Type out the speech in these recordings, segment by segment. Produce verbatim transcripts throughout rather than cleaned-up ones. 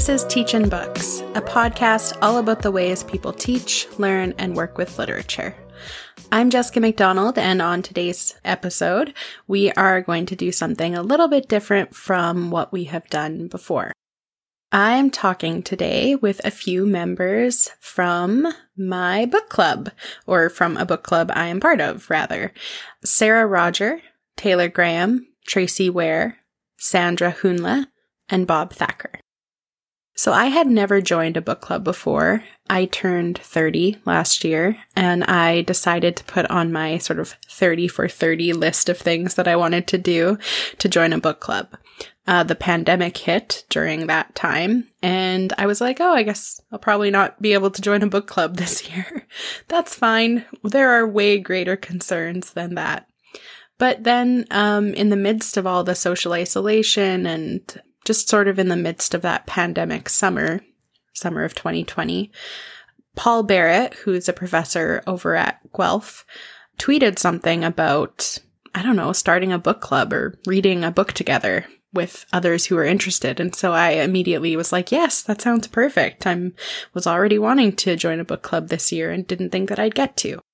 This is Teachin' Books, a podcast all about the ways people teach, learn, and work with literature. I'm Jessica McDonald, and on today's episode, we are going to do something a little bit different from what we have done before. I'm talking today with a few members from my book club, or from a book club I am part of, rather. Sarah Roger, Taylor Graham, Tracy Ware, Sandra Hunle, and Bob Thacker. So I had never joined a book club before. I turned thirty last year, and I decided to put on my sort of thirty for thirty list of things that I wanted to do to join a book club. Uh, the pandemic hit during that time, and I was like, oh, I guess I'll probably not be able to join a book club this year. That's fine. There are way greater concerns than that. But then um, in the midst of all the social isolation and just sort of in the midst of that pandemic summer, summer of twenty twenty, Paul Barrett, who's a professor over at Guelph, tweeted something about, I don't know, starting a book club or reading a book together with others who were interested. And so I immediately was like, yes, that sounds perfect. I was already wanting to join a book club this year and didn't think that I'd get to.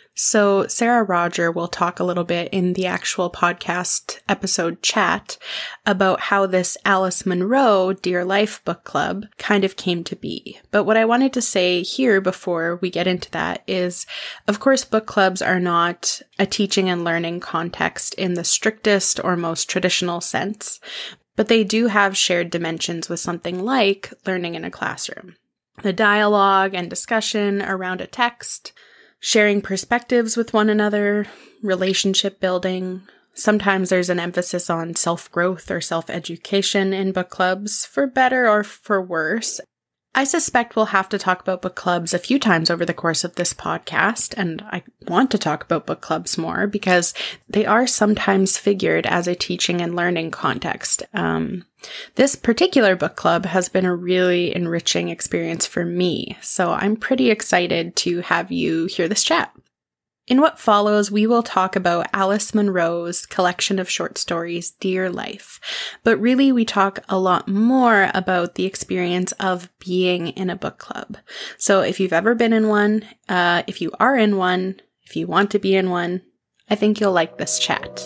So Sarah Roger will talk a little bit in the actual podcast episode chat about how this Alice Munro Dear Life book club kind of came to be. But what I wanted to say here before we get into that is, of course, book clubs are not a teaching and learning context in the strictest or most traditional sense, but they do have shared dimensions with something like learning in a classroom. The dialogue and discussion around a text, sharing perspectives with one another, relationship building. Sometimes there's an emphasis on self-growth or self-education in book clubs, for better or for worse. I suspect we'll have to talk about book clubs a few times over the course of this podcast, and I want to talk about book clubs more because they are sometimes figured as a teaching and learning context. Um, this particular book club has been a really enriching experience for me, so I'm pretty excited to have you hear this chat. In what follows, we will talk about Alice Munro's collection of short stories, Dear Life. But really, we talk a lot more about the experience of being in a book club. So if you've ever been in one, uh, if you are in one, if you want to be in one, I think you'll like this chat.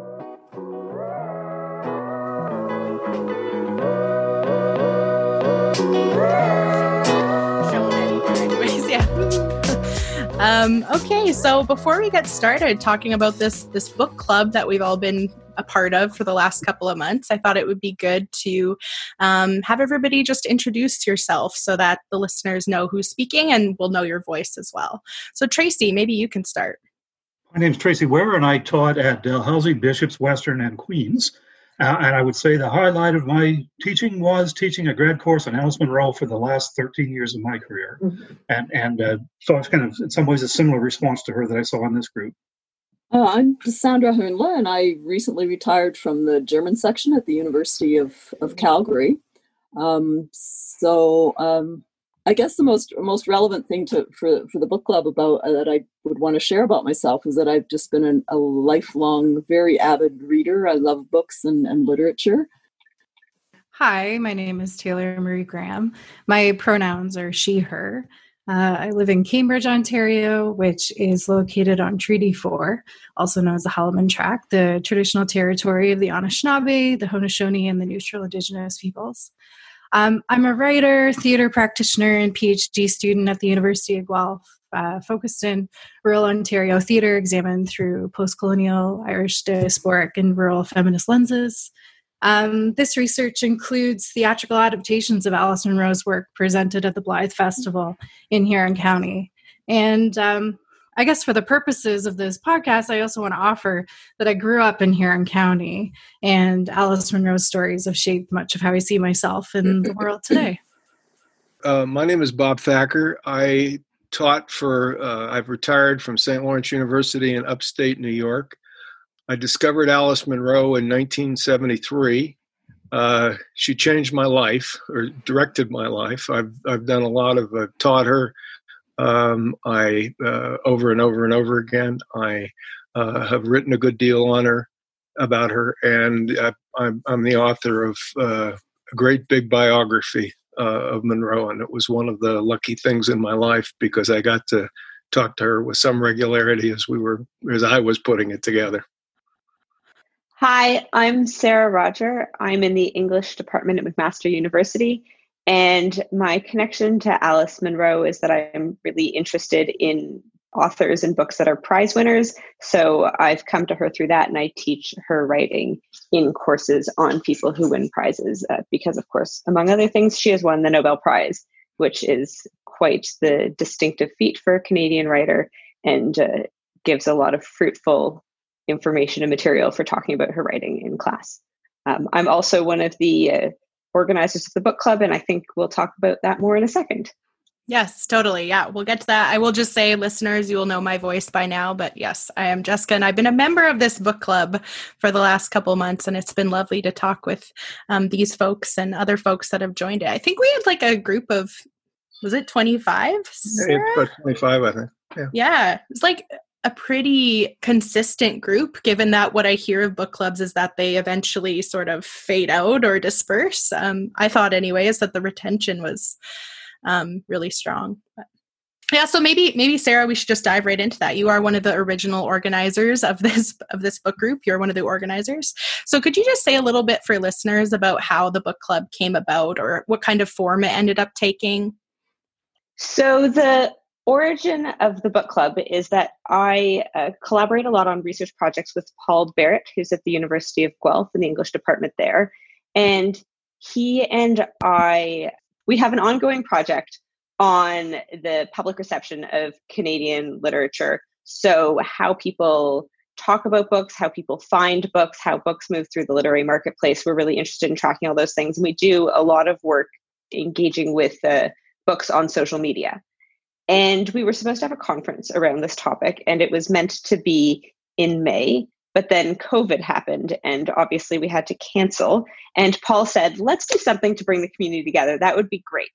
Um, okay, so before we get started talking about this this book club that we've all been a part of for the last couple of months, I thought it would be good to um, have everybody just introduce yourself so that the listeners know who's speaking and will know your voice as well. So Tracy, maybe you can start. My name's Tracy Ware, and I taught at Dalhousie, Bishops, Western, and Queens. Uh, and I would say the highlight of my teaching was teaching a grad course on Alice Munro for the last thirteen years of my career. Mm-hmm. And and uh, so it's kind of, in some ways, a similar response to her that I saw in this group. Uh, I'm Sandra Hunle, and I recently retired from the German section at the University of, of Calgary. Um, so um, I guess the most most relevant thing to for, for the book club about uh, that I would want to share about myself is that I've just been an, a lifelong, very avid reader. I love books and, and literature. Hi, my name is Taylor Marie Graham. My pronouns are she, her. Uh, I live in Cambridge, Ontario, which is located on Treaty four, also known as the Haldimand Tract, the traditional territory of the Anishinaabe, the Haudenosaunee, and the Neutral Indigenous peoples. Um, I'm a writer, theater practitioner, and PhD student at the University of Guelph, uh, focused in rural Ontario theater, examined through post-colonial Irish diasporic and rural feminist lenses. Um, this research includes theatrical adaptations of Alice Munro's work presented at the Blythe Festival in Huron County. And um, I guess for the purposes of this podcast, I also want to offer that I grew up in Huron County, and Alice Munro's stories have shaped much of how I see myself in the world today. Uh, my name is Bob Thacker. I taught for, uh, I've retired from Saint Lawrence University in upstate New York. I discovered Alice Munro in nineteen seventy-three. Uh, she changed my life, or directed my life. I've I've done a lot of, I've taught her. Um, I uh, over and over and over again. I uh, have written a good deal on her, about her, and I, I'm I'm the author of uh, a great big biography uh, of Monroe, and it was one of the lucky things in my life because I got to talk to her with some regularity as we were, as I was putting it together. Hi, I'm Sarah Roger. I'm in the English department at McMaster University, and my connection to Alice Munro is that I'm really interested in authors and books that are prize winners. So I've come to her through that, and I teach her writing in courses on people who win prizes uh, because, of course, among other things, she has won the Nobel Prize, which is quite the distinctive feat for a Canadian writer and uh, gives a lot of fruitful information and material for talking about her writing in class. Um, I'm also one of the uh, organizers of the book club, and I think we'll talk about that more in a second. Yes, totally. Yeah, we'll get to that. I will just say, listeners, you will know my voice by now, but yes, I am Jessica, and I've been a member of this book club for the last couple of months, and it's been lovely to talk with um, these folks and other folks that have joined it. I think we had like a group of, was it twenty-five? Sarah? It's about twenty-five, I think. Yeah. Yeah, it's like a pretty consistent group, given that what I hear of book clubs is that they eventually sort of fade out or disperse. Um, I thought anyways that the retention was um, really strong. But yeah, so maybe, maybe Sarah, we should just dive right into that. You are one of the original organizers of this, of this book group. You're one of the organizers. So could you just say a little bit for listeners about how the book club came about or what kind of form it ended up taking? So the origin of the book club is that I uh, collaborate a lot on research projects with Paul Barrett, who's at the University of Guelph in the English department there. And he and I, we have an ongoing project on the public reception of Canadian literature. So how people talk about books, how people find books, how books move through the literary marketplace. We're really interested in tracking all those things. And we do a lot of work engaging with uh, books on social media. And we were supposed to have a conference around this topic, and it was meant to be in May, but then COVID happened, and obviously we had to cancel. And Paul said, let's do something to bring the community together. That would be great.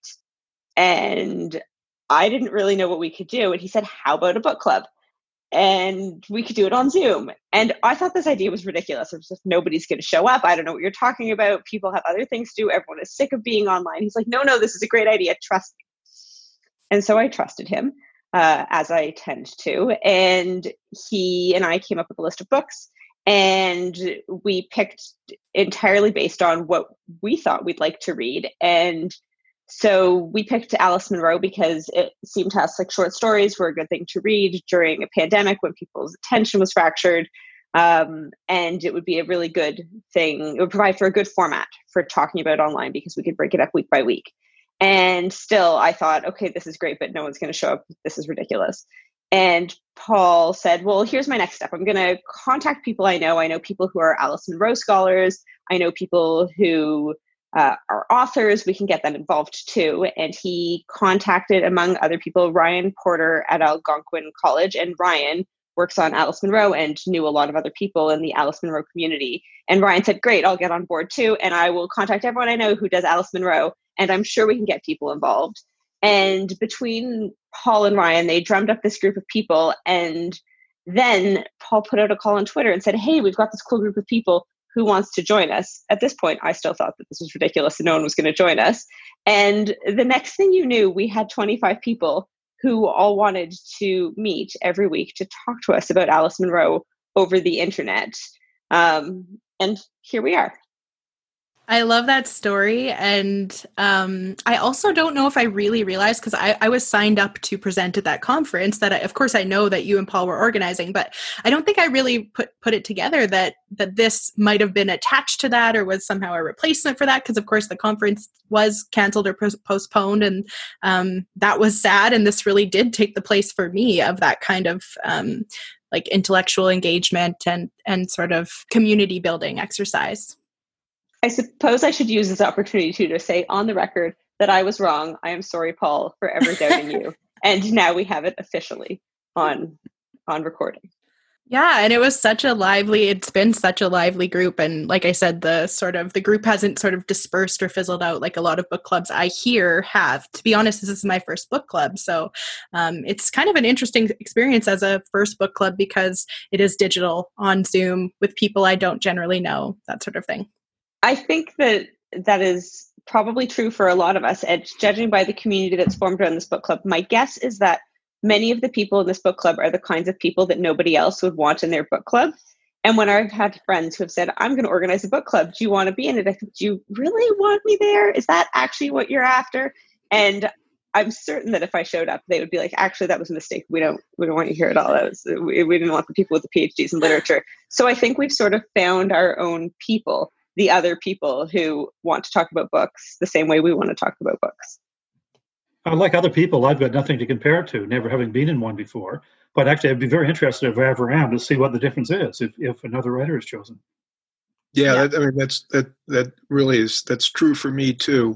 And I didn't really know what we could do. And he said, how about a book club? And we could do it on Zoom. And I thought this idea was ridiculous. It was just, nobody's going to show up. I don't know what you're talking about. People have other things to do. Everyone is sick of being online. He's like, no, no, this is a great idea. Trust me. And so I trusted him, uh, as I tend to. And he and I came up with a list of books, and we picked entirely based on what we thought we'd like to read. And so we picked Alice Munro because it seemed to us like short stories were a good thing to read during a pandemic when people's attention was fractured. Um, and it would be a really good thing. It would provide for a good format for talking about online because we could break it up week by week. And still, I thought, okay, this is great, but no one's going to show up. This is ridiculous. And Paul said, well, here's my next step. I'm going to contact people I know. I know people who are Alice Munro scholars. I know people who uh, are authors. We can get them involved too. And he contacted, among other people, Ryan Porter at Algonquin College. And Ryan works on Alice Munro and knew a lot of other people in the Alice Munro community. And Ryan said, great, I'll get on board too. And I will contact everyone I know who does Alice Munro. And I'm sure we can get people involved. And between Paul and Ryan, they drummed up this group of people. And then Paul put out a call on Twitter and said, hey, we've got this cool group of people. Who wants to join us? At this point, I still thought that this was ridiculous and no one was going to join us. And the next thing you knew, we had twenty-five people who all wanted to meet every week to talk to us about Alice Munro over the internet. Um, and here we are. I love that story. And um, I also don't know if I really realized, because I, I was signed up to present at that conference that I, of course I know that you and Paul were organizing, but I don't think I really put, put it together that, that this might have been attached to that or was somehow a replacement for that. Because of course the conference was canceled or pos- postponed and um, that was sad. And this really did take the place for me of that kind of um, like intellectual engagement and, and sort of community building exercise. I suppose I should use this opportunity too to say on the record that I was wrong. I am sorry, Paul, for ever doubting you. And now we have it officially on on recording. Yeah, and it was such a lively, it's been such a lively group. And like I said, the sort of, the group hasn't sort of dispersed or fizzled out like a lot of book clubs I hear have. To be honest, this is my first book club. So um, it's kind of an interesting experience as a first book club because it is digital on Zoom with people I don't generally know, that sort of thing. I think that that is probably true for a lot of us. And judging by the community that's formed around this book club, my guess is that many of the people in this book club are the kinds of people that nobody else would want in their book club. And when I've had friends who have said, I'm going to organize a book club, do you want to be in it? I think, do you really want me there? Is that actually what you're after? And I'm certain that if I showed up, they would be like, actually, that was a mistake. We don't, we don't want you here at all. That was, we, we didn't want the people with the P H Ds in literature. So I think we've sort of found our own people, the other people who want to talk about books the same way we want to talk about books. Like other people, I've got nothing to compare it to, never having been in one before. But actually, I'd be very interested if I ever am to see what the difference is if, if another writer is chosen. Yeah, yeah. That, I mean, that's that that really is, that's true for me too.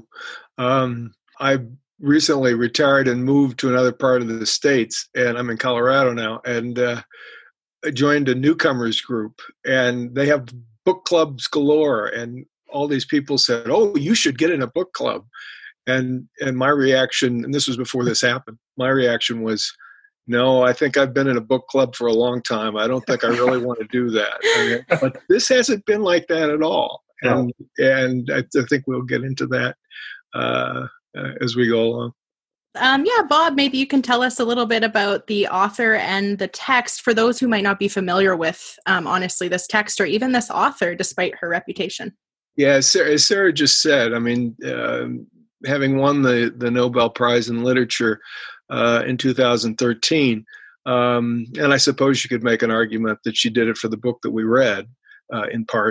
Um, I recently retired and moved to another part of the States, and I'm in Colorado now, and uh, I joined a newcomers group, and they have book clubs galore, and all these people said, oh, you should get in a book club. And and my reaction, and this was before this happened, my reaction was, no, I think I've been in a book club for a long time. I don't think I really want to do that. I mean, but this hasn't been like that at all. And no. and I, I think we'll get into that uh, uh, as we go along. Um, yeah, Bob, maybe you can tell us a little bit about the author and the text for those who might not be familiar with, um, honestly, this text or even this author, despite her reputation. Yeah, as Sarah, as Sarah just said, I mean, um, having won the, the Nobel Prize in Literature uh, in two thousand thirteen, um, and I suppose you could make an argument that she did it for the book that we read, uh, in part,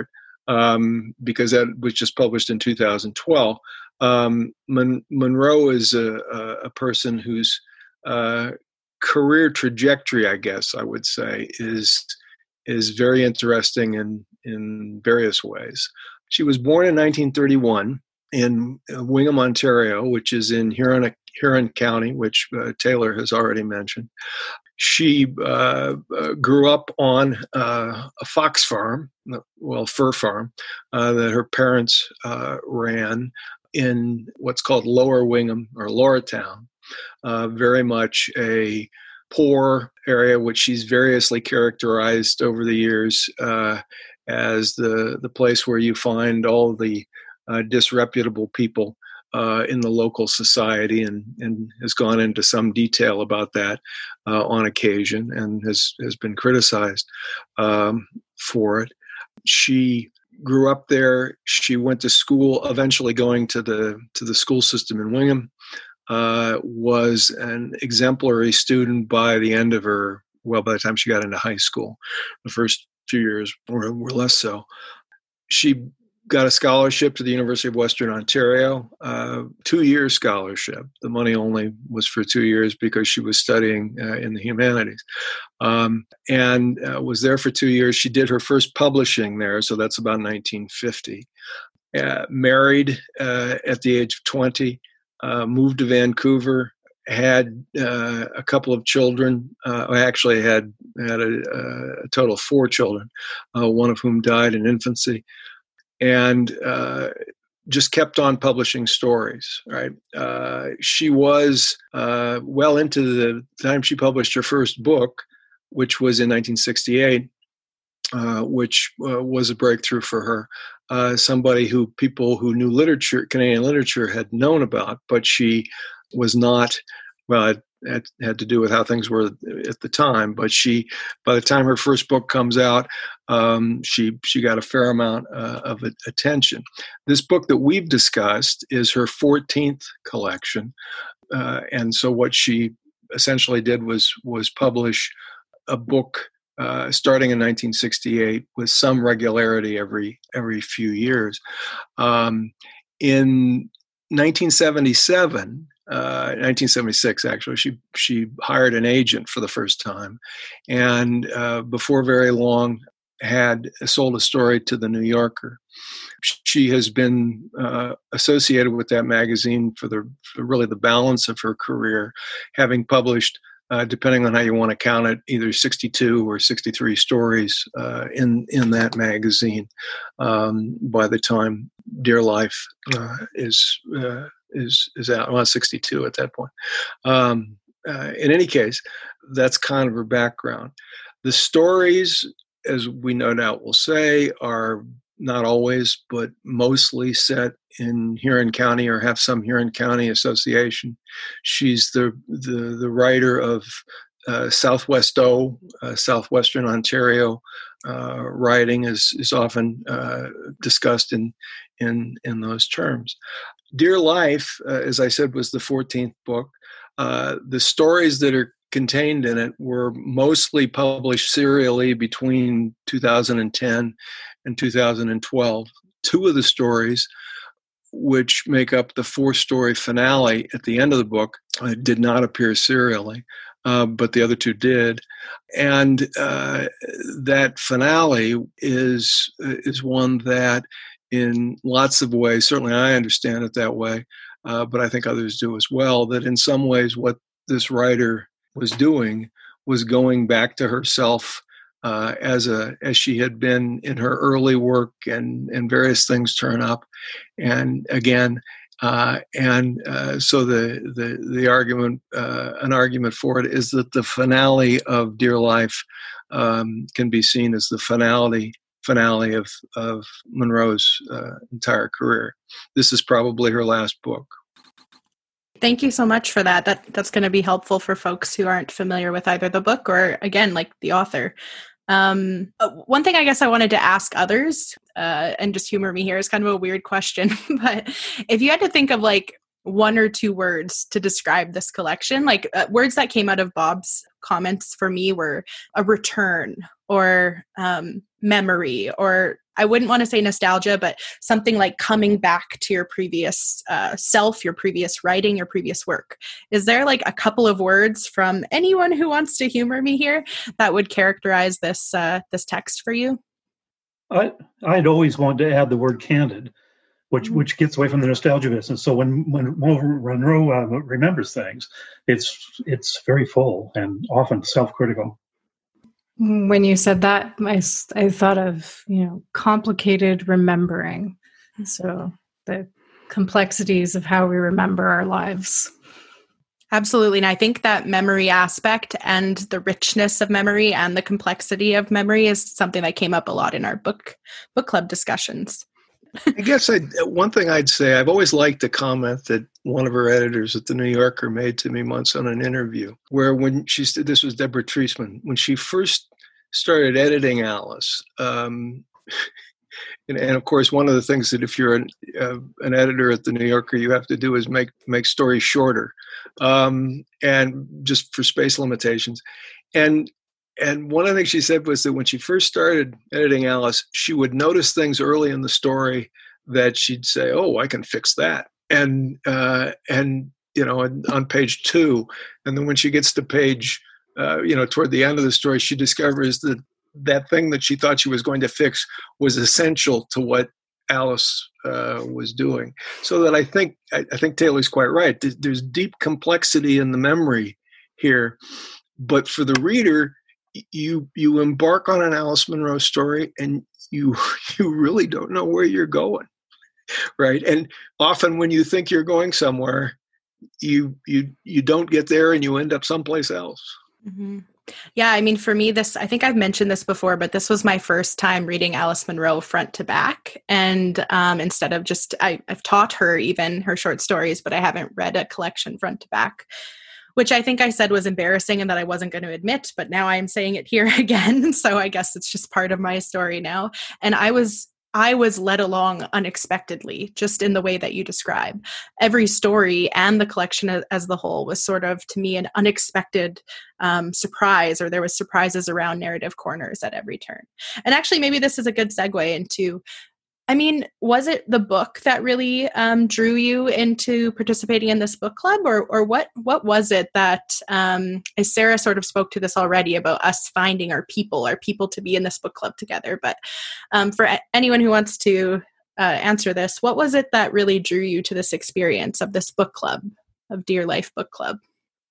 um, because that was just published in two thousand twelve. Um, Mon- Munro is a, a person whose uh, career trajectory, I guess I would say, is is very interesting in in various ways. She was born in nineteen thirty-one in Wingham, Ontario, which is in Huron, Huron County, which uh, Taylor has already mentioned. She uh, uh, grew up on uh, a fox farm, well, fur farm, uh, that her parents uh, ran in what's called Lower Wingham or Lauratown, uh, very much a poor area, which she's variously characterized over the years uh, as the, the place where you find all the uh, disreputable people uh, in the local society, and, and has gone into some detail about that uh, on occasion, and has, has been criticized um, for it. She grew up there. She went to school, eventually going to the to the school system in Wingham, uh, was an exemplary student by the end of her, well, by the time she got into high school. The first few years were, were less so. She got a scholarship to the University of Western Ontario, uh, two-year scholarship. The money only was for two years because she was studying uh, in the humanities, um, and uh, was there for two years. She did her first publishing there, so that's about nineteen fifty. Uh, married uh, at the age of twenty, uh, moved to Vancouver, had uh, a couple of children. Uh, I actually had, had a, a total of four children, uh, one of whom died in infancy. And uh, just kept on publishing stories, right? Uh, she was uh, well into the time she published her first book, which was in nineteen sixty-eight, uh, which uh, was a breakthrough for her. Uh, somebody who people who knew literature, Canadian literature, had known about, but she was not, well, it had, had to do with how things were at the time, but she, by the time her first book comes out, um, she she got a fair amount uh, of attention. This book that we've discussed is her fourteenth collection, uh, and so what she essentially did was was publish a book uh, starting in nineteen sixty-eight with some regularity every every few years. Um, in nineteen seventy-seven. Uh, nineteen seventy-six, actually, she she hired an agent for the first time, and uh, before very long, had sold a story to the New Yorker. She has been uh, associated with that magazine for the for really the balance of her career, having published, uh, depending on how you want to count it, either sixty-two or sixty-three stories uh, in in that magazine. Um, by the time Dear Life uh, is uh, is is out, well, sixty-two at that point. Um, uh, in any case, that's kind of her background. The stories, as we no doubt will say, are not always, but mostly set in Huron County or have some Huron County association. She's the the, the writer of uh, Southwest O, uh, Southwestern Ontario. Uh, writing is is often uh, discussed in in in those terms. Dear Life, uh, as I said, was the fourteenth book. Uh, the stories that are contained in it were mostly published serially between two thousand ten and two thousand twelve. Two of the stories, which make up the four-story finale at the end of the book, uh, did not appear serially, uh, but the other two did. And uh, that finale is is one that, in lots of ways, certainly I understand it that way, uh, but I think others do as well, that in some ways what this writer was doing was going back to herself uh, as a as she had been in her early work, and, and various things turn up. And again, uh, and uh, so the the the argument uh, an argument for it is that the finale of Dear Life um, can be seen as the finality finale of of Munro's uh, entire career. This is probably her last book. Thank you so much for that. That that's going to be helpful for folks who aren't familiar with either the book or, again, like the author. Um, one thing I guess I wanted to ask others, uh, and just humor me here, is kind of a weird question, but if you had to think of like one or two words to describe this collection, like uh, words that came out of Bob's comments for me were a return, or um, memory, or I wouldn't want to say nostalgia, but something like coming back to your previous uh, self, your previous writing, your previous work. Is there like a couple of words from anyone who wants to humor me here that would characterize this uh, this text for you? I I'd always wanted to add the word candid, which mm-hmm. which gets away from the nostalgia business. So when when Munro uh, remembers things, it's it's very full and often self-critical. When you said that, I, I thought of, you know, complicated remembering. So the complexities of how we remember our lives. Absolutely. And I think that memory aspect and the richness of memory and the complexity of memory is something that came up a lot in our book book club discussions. I guess I one thing I'd say, I've always liked a comment that one of her editors at the New Yorker made to me once on an interview, where when she this was Deborah Treisman, when she first started editing Alice, um, and, and of course one of the things that if you're an, uh, an editor at the New Yorker, you have to do is make make stories shorter, um, and just for space limitations, and. And one of the things she said was that when she first started editing Alice, she would notice things early in the story that she'd say, "Oh, I can fix that." And uh, and you know, on page two, and then when she gets to page, uh, you know, toward the end of the story, she discovers that that thing that she thought she was going to fix was essential to what Alice uh, was doing. So that I think I, I think Taylor's quite right. There's deep complexity in the memory here, but for the reader, you you embark on an Alice Munro story and you you really don't know where you're going, right? And often when you think you're going somewhere, you you you don't get there and you end up someplace else. Mm-hmm. Yeah, I mean, for me, this, I think I've mentioned this before, but this was my first time reading Alice Munro front to back. And um, instead of just, I, I've taught her even her short stories, but I haven't read a collection front to back, which I think I said was embarrassing and that I wasn't going to admit, but now I'm saying it here again. So I guess it's just part of my story now. And I was I was led along unexpectedly, just in the way that you describe. Every story and the collection as, as the whole was sort of, to me, an unexpected um, surprise, or there was surprises around narrative corners at every turn. And actually, maybe this is a good segue into, I mean, was it the book that really um, drew you into participating in this book club, or or what what was it that, um, as Sarah sort of spoke to this already about us finding our people, our people to be in this book club together. But um, for a- anyone who wants to uh, answer this, what was it that really drew you to this experience of this book club, of Dear Life Book Club?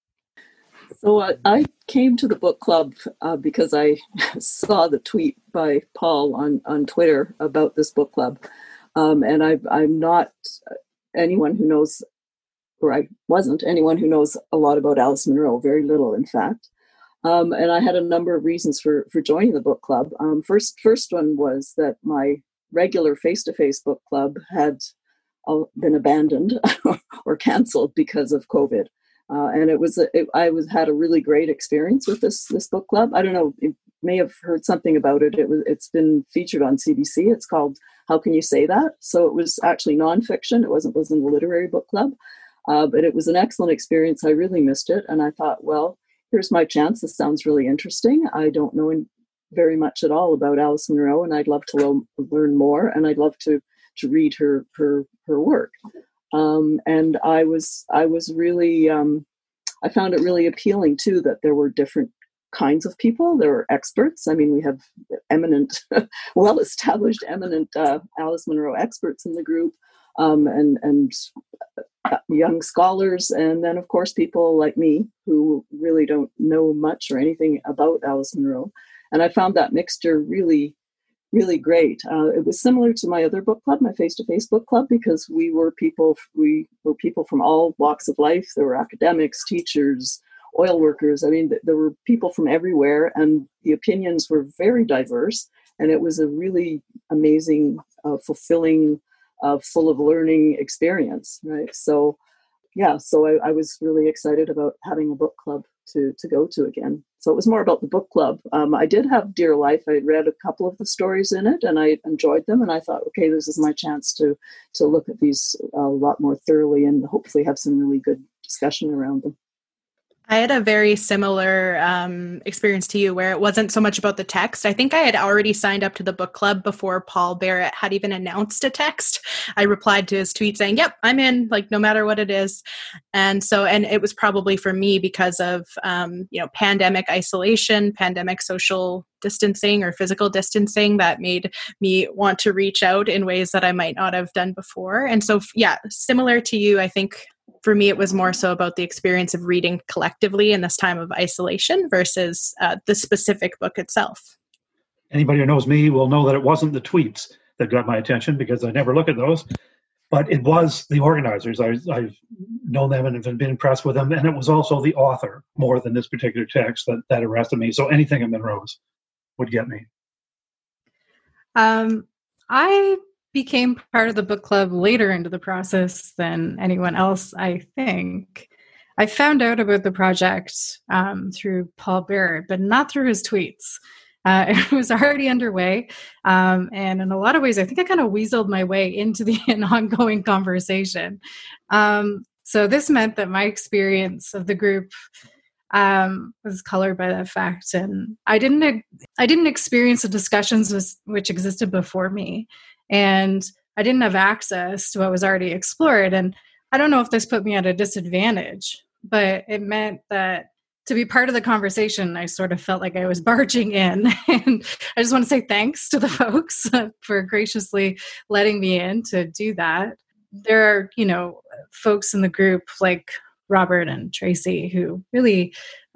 So uh, I came to the book club uh, because I saw the tweet by Paul on, on Twitter about this book club. Um, and I, I'm not anyone who knows, or I wasn't anyone who knows a lot about Alice Munro, very little, in fact. Um, and I had a number of reasons for, for joining the book club. Um, first, first one was that my regular face-to-face book club had uh, been abandoned or canceled because of COVID. Uh, and it was, a, it, I was had a really great experience with this this book club. I don't know, you may have heard something about it. It was, it's been featured on C B C. It's called How Can You Say That? So it was actually nonfiction. It wasn't wasn't a literary book club, uh, but it was an excellent experience. I really missed it, and I thought, well, here's my chance. This sounds really interesting. I don't know in, very much at all about Alice Munro, and I'd love to lo- learn more, and I'd love to to read her her her work. Um, and I was, I was really, um, I found it really appealing too, that there were different kinds of people. There were experts. I mean, we have eminent, well-established, eminent uh, Alice Munro experts in the group, um, and, and young scholars. And then of course, people like me who really don't know much or anything about Alice Munro. And I found that mixture really really great. Uh, it was similar to my other book club, my face-to-face book club, because we were people, we were people from all walks of life. There were academics, teachers, oil workers. I mean, th- there were people from everywhere, and the opinions were very diverse. And it was a really amazing, uh, fulfilling, uh, full of learning experience, right? So, yeah, so I, I was really excited about having a book club to to go to again. So it was more about the book club. Um, I did have Dear Life. I read a couple of the stories in it, and I enjoyed them. And I thought, okay, this is my chance to to look at these a lot more thoroughly and hopefully have some really good discussion around them. I had a very similar um, experience to you, where it wasn't so much about the text. I think I had already signed up to the book club before Paul Barrett had even announced a text. I replied to his tweet saying, yep, I'm in, like, no matter what it is. And so, and it was probably for me because of, um, you know, pandemic isolation, pandemic social distancing or physical distancing that made me want to reach out in ways that I might not have done before. And so, yeah, similar to you, I think for me, it was more so about the experience of reading collectively in this time of isolation versus uh, the specific book itself. Anybody who knows me will know that it wasn't the tweets that got my attention, because I never look at those, but it was the organizers. I, I've known them and have been impressed with them. And it was also the author more than this particular text that, that arrested me. So anything in Munro's would get me. Um, I became part of the book club later into the process than anyone else, I think. I found out about the project um, through Paul Barrett, but not through his tweets. Uh, it was already underway. Um, and in a lot of ways, I think I kind of weaseled my way into the an ongoing conversation. Um, so this meant that my experience of the group um, was colored by that fact. And I didn't, I didn't experience the discussions with, which existed before me. And I didn't have access to what was already explored. And I don't know if this put me at a disadvantage, but it meant that to be part of the conversation, I sort of felt like I was barging in. And I just want to say thanks to the folks for graciously letting me in to do that. There are, you know, folks in the group like Robert and Tracy who really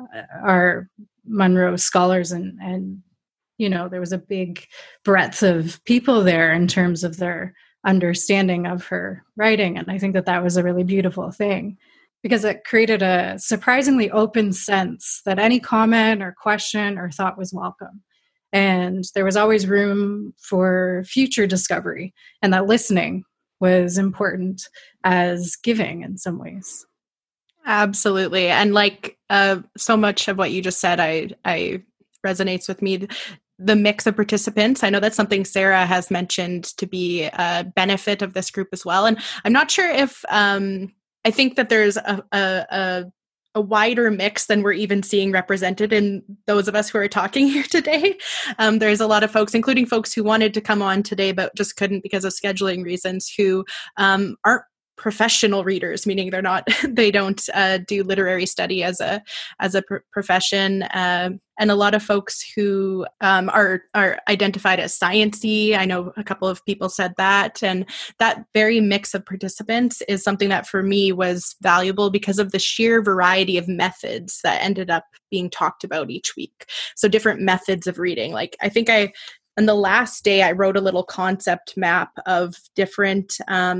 are Munro scholars, and, and you know, there was a big breadth of people there in terms of their understanding of her writing. And I think that that was a really beautiful thing, because it created a surprisingly open sense that any comment or question or thought was welcome. And there was always room for future discovery, and that listening was important as giving in some ways. Absolutely. And like uh, so much of what you just said, I, I resonates with me. The mix of participants, I know that's something Sarah has mentioned to be a benefit of this group as well. And I'm not sure if, um, I think that there's a, a, a, a wider mix than we're even seeing represented in those of us who are talking here today. Um, there's a lot of folks, including folks who wanted to come on today, but just couldn't because of scheduling reasons, who um, aren't professional readers, meaning they're not, they don't uh, do literary study as a as a pr- profession, uh, and a lot of folks who um, are are identified as sciencey. I know a couple of people said that, and that very mix of participants is something that for me was valuable because of the sheer variety of methods that ended up being talked about each week. So different methods of reading. Like I think I, on the last day, I wrote a little concept map of different Um,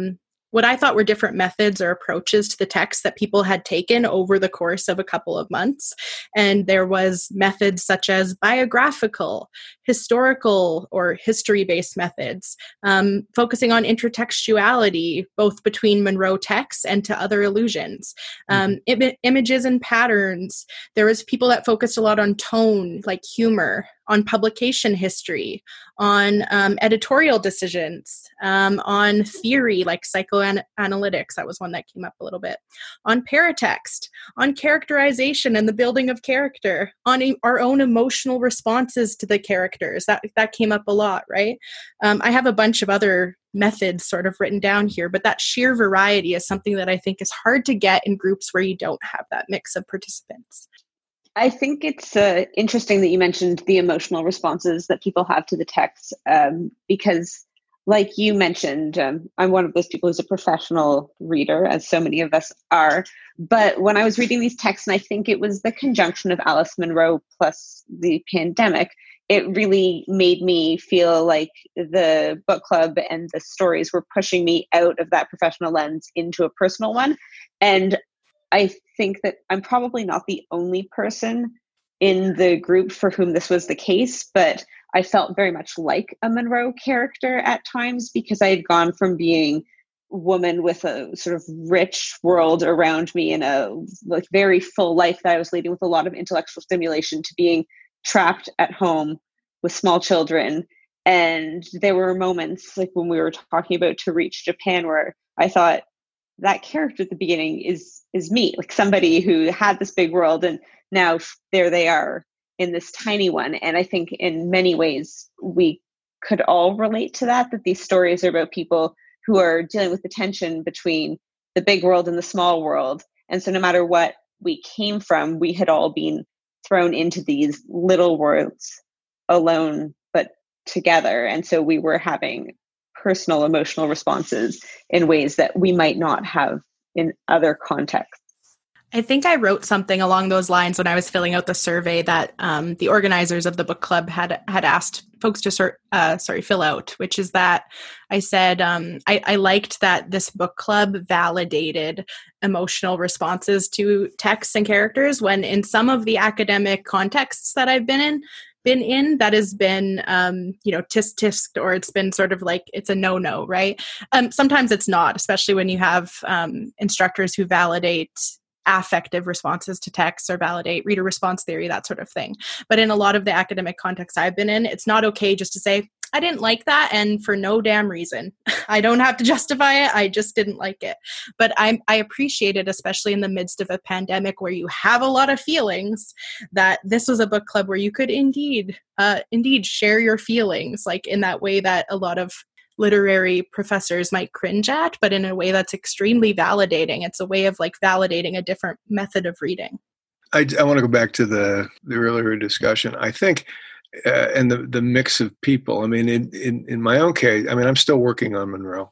what I thought were different methods or approaches to the text that people had taken over the course of a couple of months. And there was methods such as biographical, historical, or history-based methods, um, focusing on intertextuality, both between Munro texts and to other allusions, um, mm-hmm. im- images and patterns. There was people that focused a lot on tone, like humor, on publication history, on um, editorial decisions, um, on theory like psychoanalytics, that was one that came up a little bit, on paratext, on characterization and the building of character, on e- our own emotional responses to the characters. That, that came up a lot, right? Um, I have a bunch of other methods sort of written down here, but that sheer variety is something that I think is hard to get in groups where you don't have that mix of participants. I think it's uh, interesting that you mentioned the emotional responses that people have to the text, um, because like you mentioned, um, I'm one of those people who's a professional reader, as so many of us are. But when I was reading these texts, and I think it was the conjunction of Alice Munro plus the pandemic, it really made me feel like the book club and the stories were pushing me out of that professional lens into a personal one. And I think that I'm probably not the only person in the group for whom this was the case, but I felt very much like a Munro character at times, because I had gone from being a woman with a sort of rich world around me and a like very full life that I was leading with a lot of intellectual stimulation to being trapped at home with small children. And there were moments like when we were talking about To Reach Japan where I thought, that character at the beginning is is me, like somebody who had this big world and now there they are in this tiny one. And I think in many ways we could all relate to that, that these stories are about people who are dealing with the tension between the big world and the small world. And so no matter what we came from, we had all been thrown into these little worlds alone, but together. And so we were having personal emotional responses in ways that we might not have in other contexts. I think I wrote something along those lines when I was filling out the survey that um, the organizers of the book club had had asked folks to sort, uh, sorry, fill out, which is that I said um, I, I liked that this book club validated emotional responses to texts and characters, when in some of the academic contexts that I've been in, been in that has been, um, you know, tisk tisked, or it's been sort of like, it's a no-no, right? Um, sometimes it's not, especially when you have um, instructors who validate affective responses to texts or validate reader response theory, that sort of thing. But in a lot of the academic contexts I've been in, it's not okay just to say, I didn't like that, and for no damn reason. I don't have to justify it. I just didn't like it. But I I appreciate it, especially in the midst of a pandemic where you have a lot of feelings, that this was a book club where you could indeed, uh, indeed share your feelings, like in that way that a lot of literary professors might cringe at, but in a way that's extremely validating. It's a way of like validating a different method of reading. I, I want to go back to the, the earlier discussion. I think Uh, and the, the mix of people. I mean, in, in, in my own case, I mean, I'm still working on Munro.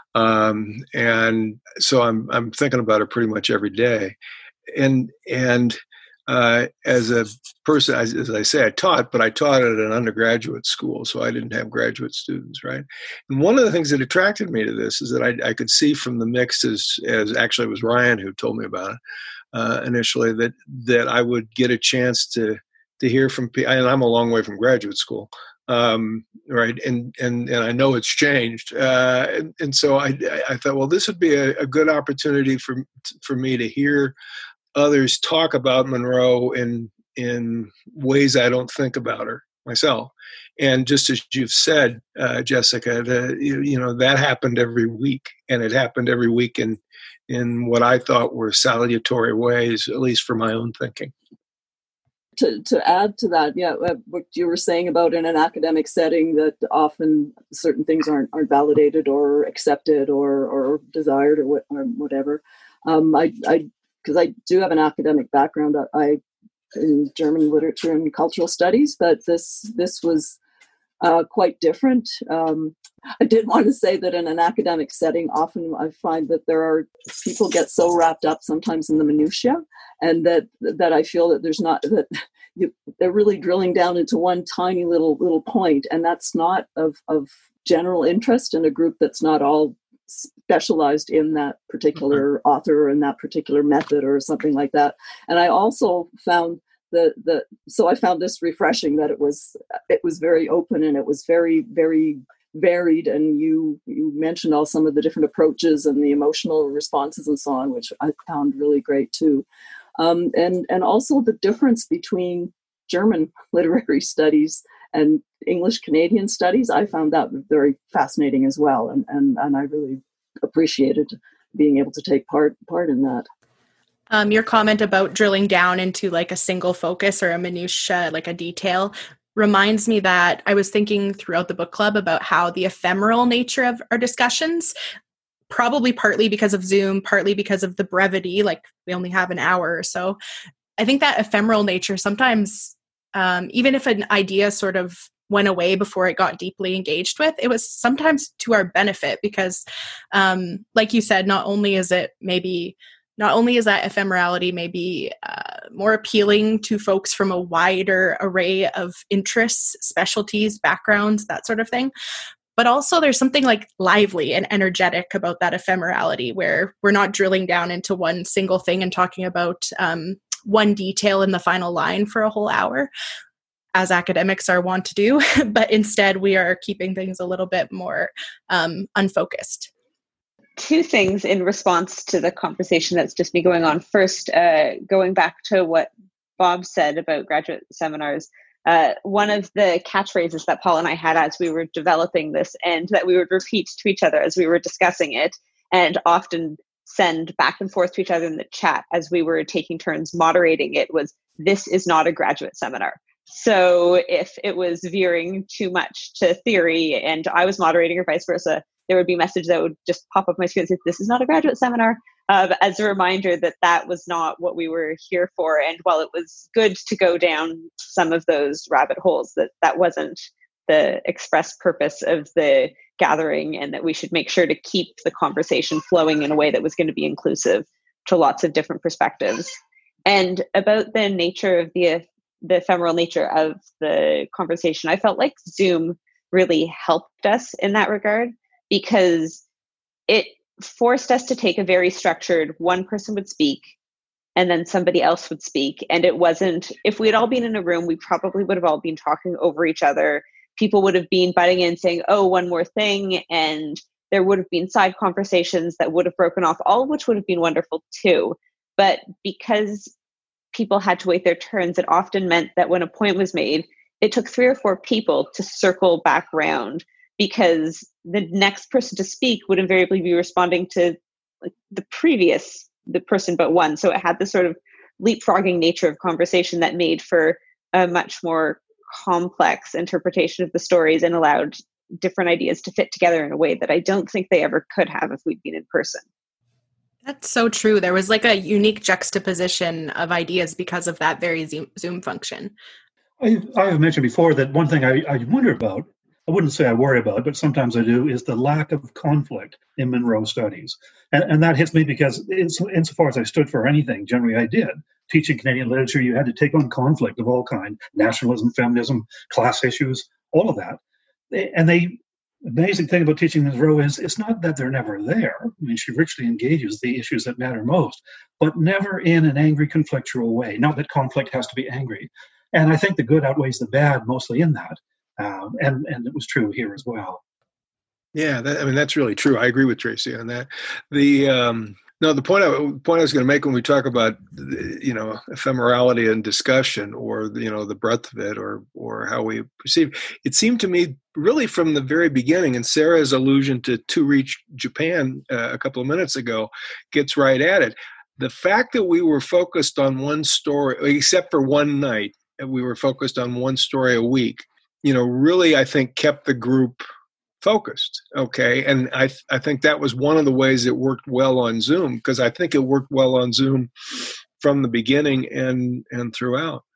Um, and so I'm, I'm thinking about it pretty much every day. And, and uh, as a person, as, as I say, I taught, but I taught at an undergraduate school, so I didn't have graduate students, right? And one of the things that attracted me to this is that I, I could see from the mix, as, as actually it was Ryan who told me about it uh, initially, that, that I would get a chance to to hear from people, and I'm a long way from graduate school, um, right? And and and I know it's changed, uh, and, and so I I thought, well, this would be a, a good opportunity for for me to hear others talk about Munro in in ways I don't think about her myself. And just as you've said, uh, Jessica, the, you, you know, that happened every week, and it happened every week in in what I thought were salutary ways, at least for my own thinking. To, to add to that, yeah, what you were saying about in an academic setting, that often certain things aren't aren't validated or accepted or or desired or, what, or whatever. Um, I I because I do have an academic background. I in German literature and cultural studies, but this this was uh, quite different. Um, I did want to say that in an academic setting, often I find that there are people get so wrapped up sometimes in the minutiae, and that that I feel that there's not that you, they're really drilling down into one tiny little little point, and that's not of of general interest in a group that's not all specialized in that particular mm-hmm. author and that particular method or something like that. And I also found the the so I found this refreshing, that it was it was very open and it was very very varied, and you you mentioned all some of the different approaches and the emotional responses and so on, which I found really great too. Um, and and also the difference between German literary studies and English Canadian studies, I found that very fascinating as well, and and and I really appreciated being able to take part part in that. Um, your comment about drilling down into like a single focus or a minutia, like a detail, reminds me that I was thinking throughout the book club about how the ephemeral nature of our discussions, probably partly because of Zoom, partly because of the brevity, like we only have an hour or so. I think that ephemeral nature sometimes, um, even if an idea sort of went away before it got deeply engaged with, it was sometimes to our benefit because, um, like you said, not only is it maybe Not only is that ephemerality maybe uh, more appealing to folks from a wider array of interests, specialties, backgrounds, that sort of thing, but also there's something like lively and energetic about that ephemerality where we're not drilling down into one single thing and talking about um, one detail in the final line for a whole hour, as academics are wont to do, but instead we are keeping things a little bit more um, unfocused. Two things in response to the conversation that's just been going on. First, uh, going back to what Bob said about graduate seminars, uh, one of the catchphrases that Paul and I had as we were developing this, and that we would repeat to each other as we were discussing it, and often send back and forth to each other in the chat as we were taking turns moderating it, was, "This is not a graduate seminar." So if it was veering too much to theory and I was moderating or vice versa, there would be a message that would just pop up my screen and say, "This is not a graduate seminar," uh, as a reminder that that was not what we were here for. And while it was good to go down some of those rabbit holes, that that wasn't the express purpose of the gathering, and that we should make sure to keep the conversation flowing in a way that was going to be inclusive to lots of different perspectives. And about the nature of the, the ephemeral nature of the conversation, I felt like Zoom really helped us in that regard, because it forced us to take a very structured, one person would speak and then somebody else would speak. And it wasn't, if we had all been in a room, we probably would have all been talking over each other. People would have been butting in saying, "Oh, one more thing." And there would have been side conversations that would have broken off, all of which would have been wonderful too. But because people had to wait their turns, it often meant that when a point was made, it took three or four people to circle back round, because the next person to speak would invariably be responding to like the previous, the person but one. So it had this sort of leapfrogging nature of conversation that made for a much more complex interpretation of the stories and allowed different ideas to fit together in a way that I don't think they ever could have if we'd been in person. That's so true. There was like a unique juxtaposition of ideas because of that very Zoom function. I, I have mentioned before that one thing I, I wonder about, I wouldn't say I worry about, but sometimes I do, is the lack of conflict in Munro studies. And, and that hits me because ins, insofar as I stood for anything, generally I did. Teaching Canadian literature, you had to take on conflict of all kind, nationalism, feminism, class issues, all of that. And the amazing thing about teaching Munro is it's not that they're never there. I mean, she richly engages the issues that matter most, but never in an angry, conflictual way. Not that conflict has to be angry. And I think the good outweighs the bad mostly in that. Um, and, and it was true here as well. Yeah, that, I mean, that's really true. I agree with Tracy on that. The um, no, the point I, point I was going to make when we talk about, you know, ephemerality and discussion, or, you know, the breadth of it, or or how we perceive, it seemed to me really from the very beginning, and Sarah's allusion to To Reach Japan uh, a couple of minutes ago gets right at it. The fact that we were focused on one story, except for one night, we were focused on one story a week, you know, really, I think, kept the group focused. Okay. And I th- I think that was one of the ways it worked well on Zoom, because I think it worked well on Zoom from the beginning and, and throughout.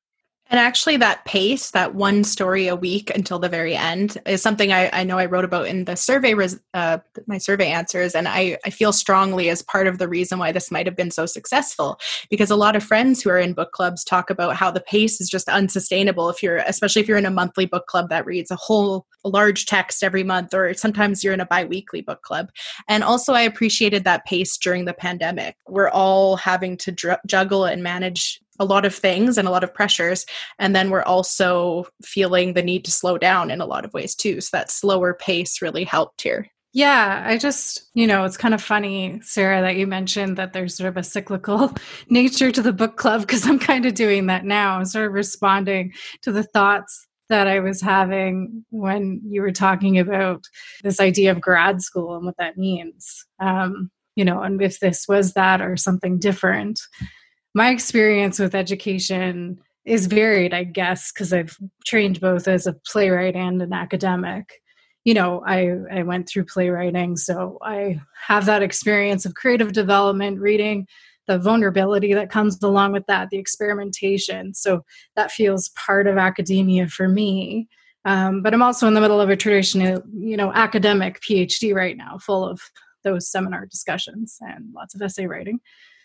And actually that pace, that one story a week until the very end, is something I, I know I wrote about in the survey, res, uh, my survey answers. And I, I feel strongly as part of the reason why this might have been so successful, because a lot of friends who are in book clubs talk about how the pace is just unsustainable. If you're, especially if you're in a monthly book club that reads a whole a large text every month, or sometimes you're in a bi-weekly book club. And also I appreciated that pace during the pandemic. We're all having to dr- juggle and manage a lot of things and a lot of pressures. And then we're also feeling the need to slow down in a lot of ways too. So that slower pace really helped here. Yeah, I just, you know, it's kind of funny, Sarah, that you mentioned that there's sort of a cyclical nature to the book club, because I'm kind of doing that now. I'm sort of responding to the thoughts that I was having when you were talking about this idea of grad school and what that means. Um, you know, and if this was that or something different. My experience with education is varied, I guess, because I've trained both as a playwright and an academic. You know, I, I went through playwriting, so I have that experience of creative development, reading, the vulnerability that comes along with that, the experimentation. So that feels part of academia for me. Um, but I'm also in the middle of a traditional, you know, academic PhD right now, full of those seminar discussions and lots of essay writing.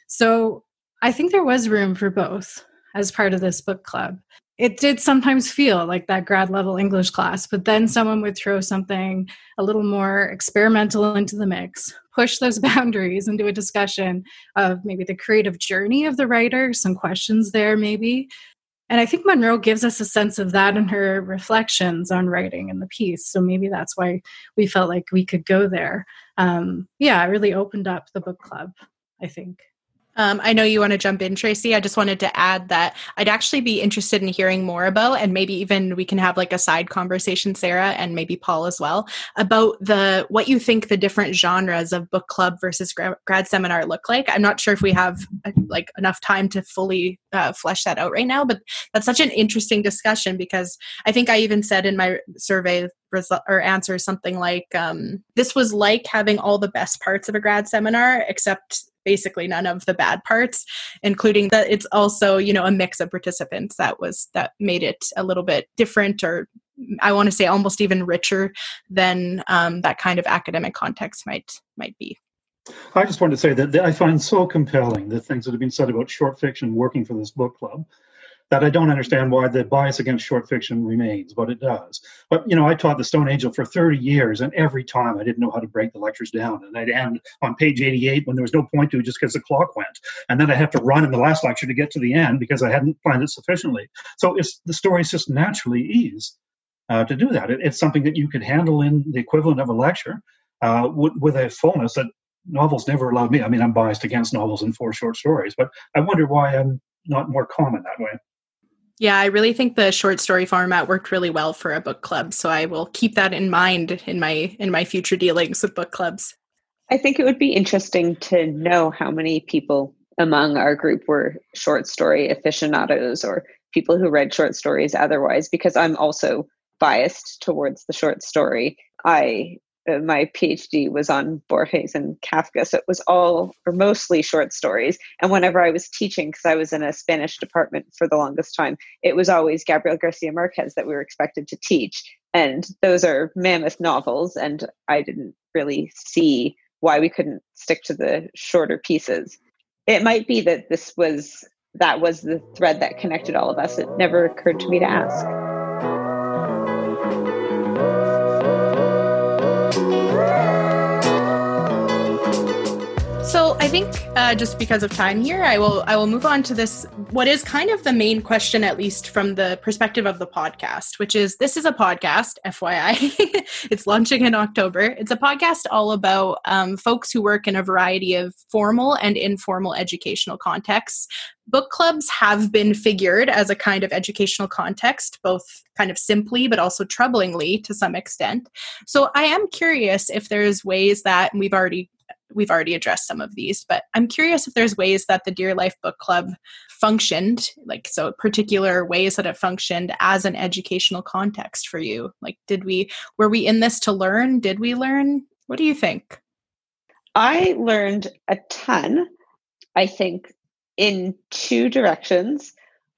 So I think there was room for both as part of this book club. It did sometimes feel like that grad level English class, but then someone would throw something a little more experimental into the mix, push those boundaries into a discussion of maybe the creative journey of the writer, some questions there maybe. And I think Munro gives us a sense of that in her reflections on writing in the piece. So maybe that's why we felt like we could go there. Um, yeah, it really opened up the book club, I think. Um, I know you want to jump in, Tracy. I just wanted to add that I'd actually be interested in hearing more about, and maybe even we can have like a side conversation, Sarah, and maybe Paul as well, about the what you think the different genres of book club versus grad, grad seminar look like. I'm not sure if we have like enough time to fully uh, flesh that out right now, but that's such an interesting discussion, because I think I even said in my survey result or answer something like, um, this was like having all the best parts of a grad seminar, except basically none of the bad parts, including that it's also, you know, a mix of participants that was, that made it a little bit different, or I want to say almost even richer than um, that kind of academic context might, might be. I just wanted to say that I find so compelling the things that have been said about short fiction working for this book club, that I don't understand why the bias against short fiction remains, but it does. But, you know, I taught the Stone Angel for thirty years, and every time I didn't know how to break the lectures down. And I'd end on page eighty-eight when there was no point to it, just because the clock went. And then I have to run in the last lecture to get to the end because I hadn't planned it sufficiently. So it's, the stories just naturally ease uh, to do that. It, it's something that you could handle in the equivalent of a lecture uh, w- with a fullness that novels never allowed me. I mean, I'm biased against novels and four short stories, but I wonder why I'm not more common that way. Yeah, I really think the short story format worked really well for a book club. So I will keep that in mind in my in my future dealings with book clubs. I think it would be interesting to know how many people among our group were short story aficionados or people who read short stories otherwise, because I'm also biased towards the short story. I uh, my PhD was on Borges and Kafka, so it was all or mostly short stories. And whenever I was teaching, because I was in a Spanish department for the longest time, it was always Gabriel Garcia Marquez that we were expected to teach. And those are mammoth novels, and I didn't really see why we couldn't stick to the shorter pieces. It might be that this was that was the thread that connected all of us. It never occurred to me to ask. So I think uh, just because of time here, I will I will move on to this, what is kind of the main question, at least from the perspective of the podcast, which is, this is a podcast, F Y I. It's launching in October. It's a podcast all about um, folks who work in a variety of formal and informal educational contexts. Book clubs have been figured as a kind of educational context, both kind of simply, but also troublingly to some extent. So I am curious if there's ways that, and we've already We've already addressed some of these, but I'm curious if there's ways that the Dear Life Book Club functioned, like, so particular ways that it functioned as an educational context for you. Like, did we, were we in this to learn? Did we learn? What do you think? I learned a ton, I think, in two directions.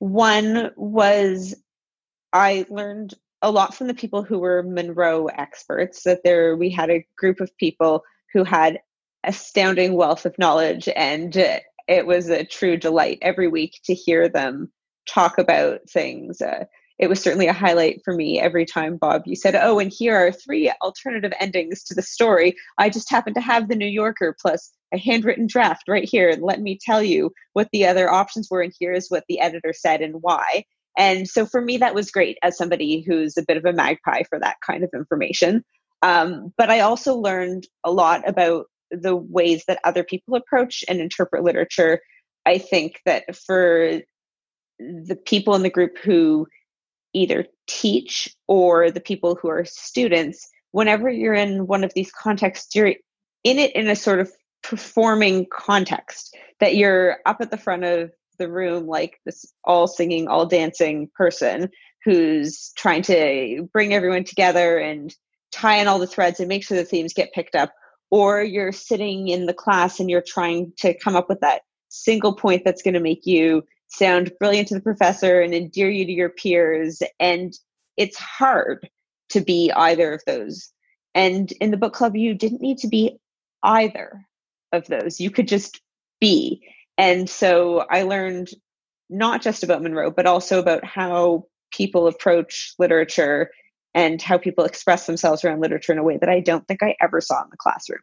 One was I learned a lot from the people who were Monroe experts, that there we had a group of people who had astounding wealth of knowledge, and it was a true delight every week to hear them talk about things. Uh, it was certainly a highlight for me every time, Bob, you said, oh, and here are three alternative endings to the story. I just happen to have the New Yorker plus a handwritten draft right here, and let me tell you what the other options were, and here's what the editor said and why. And so for me, that was great as somebody who's a bit of a magpie for that kind of information. Um, but I also learned a lot about the ways that other people approach and interpret literature. I think that for the people in the group who either teach or the people who are students, whenever you're in one of these contexts, you're in it in a sort of performing context, that you're up at the front of the room like this all singing, all dancing person who's trying to bring everyone together and tie in all the threads and make sure the themes get picked up. Or you're sitting in the class and you're trying to come up with that single point that's going to make you sound brilliant to the professor and endear you to your peers. And it's hard to be either of those. And in the book club, you didn't need to be either of those. You could just be. And so I learned not just about Monroe, but also about how people approach literature and how people express themselves around literature in a way that I don't think I ever saw in the classroom.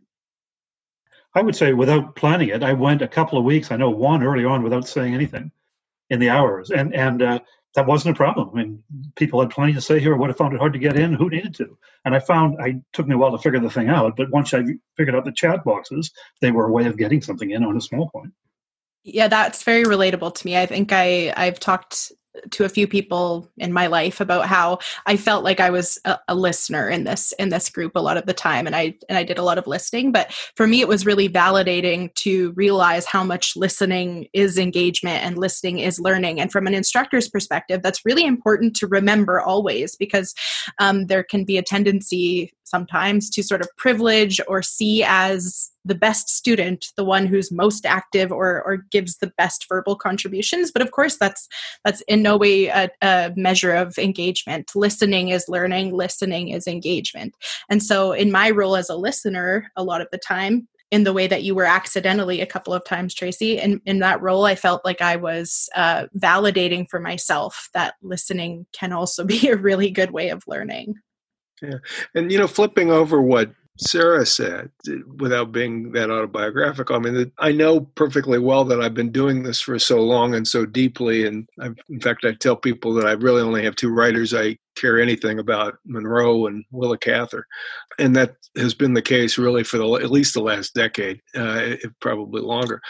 I would say without planning it, I went a couple of weeks, I know one early on, without saying anything in the hours. And and uh, that wasn't a problem. I mean, people had plenty to say here, would have found it hard to get in, who needed to? And I found, it took me a while to figure the thing out, but once I figured out the chat boxes, they were a way of getting something in on a small point. Yeah, that's very relatable to me. I think I, I've talked to a few people in my life about how I felt like I was a, a listener in this in this group a lot of the time, and I and I did a lot of listening. But for me, it was really validating to realize how much listening is engagement and listening is learning. And from an instructor's perspective, that's really important to remember always, because um, there can be a tendency sometimes to sort of privilege or see as the best student the one who's most active or or gives the best verbal contributions. But of course, that's that's in no way a, a measure of engagement. Listening is learning, listening is engagement. And so in my role as a listener, a lot of the time, in the way that you were accidentally a couple of times, Tracy, in, in that role, I felt like I was uh, validating for myself that listening can also be a really good way of learning. Yeah. And, you know, flipping over what Sarah said, without being that autobiographical, I mean, I know perfectly well that I've been doing this for so long and so deeply. And I've, in fact, I tell people that I really only have two writers I care anything about, Monroe and Willa Cather. And that has been the case really for the, at least the last decade, uh, if probably longer.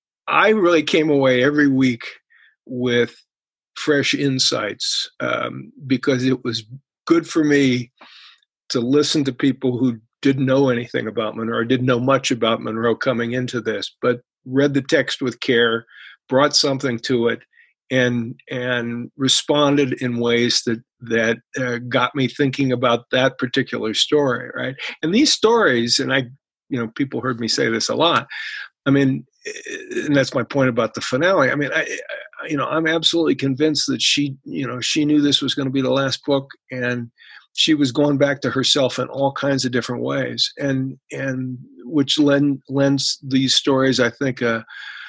I really came away every week with fresh insights um, because it was good for me to listen to people who didn't know anything about Monroe, or didn't know much about Monroe coming into this, but read the text with care, brought something to it, and and responded in ways that that uh, got me thinking about that particular story, right? And these stories, and I, you know, people heard me say this a lot. I mean, and that's my point about the finale. I mean, I, I you know, I'm absolutely convinced that she, you know, she knew this was going to be the last book, and she was going back to herself in all kinds of different ways, and and which lend, lends these stories, I think, a,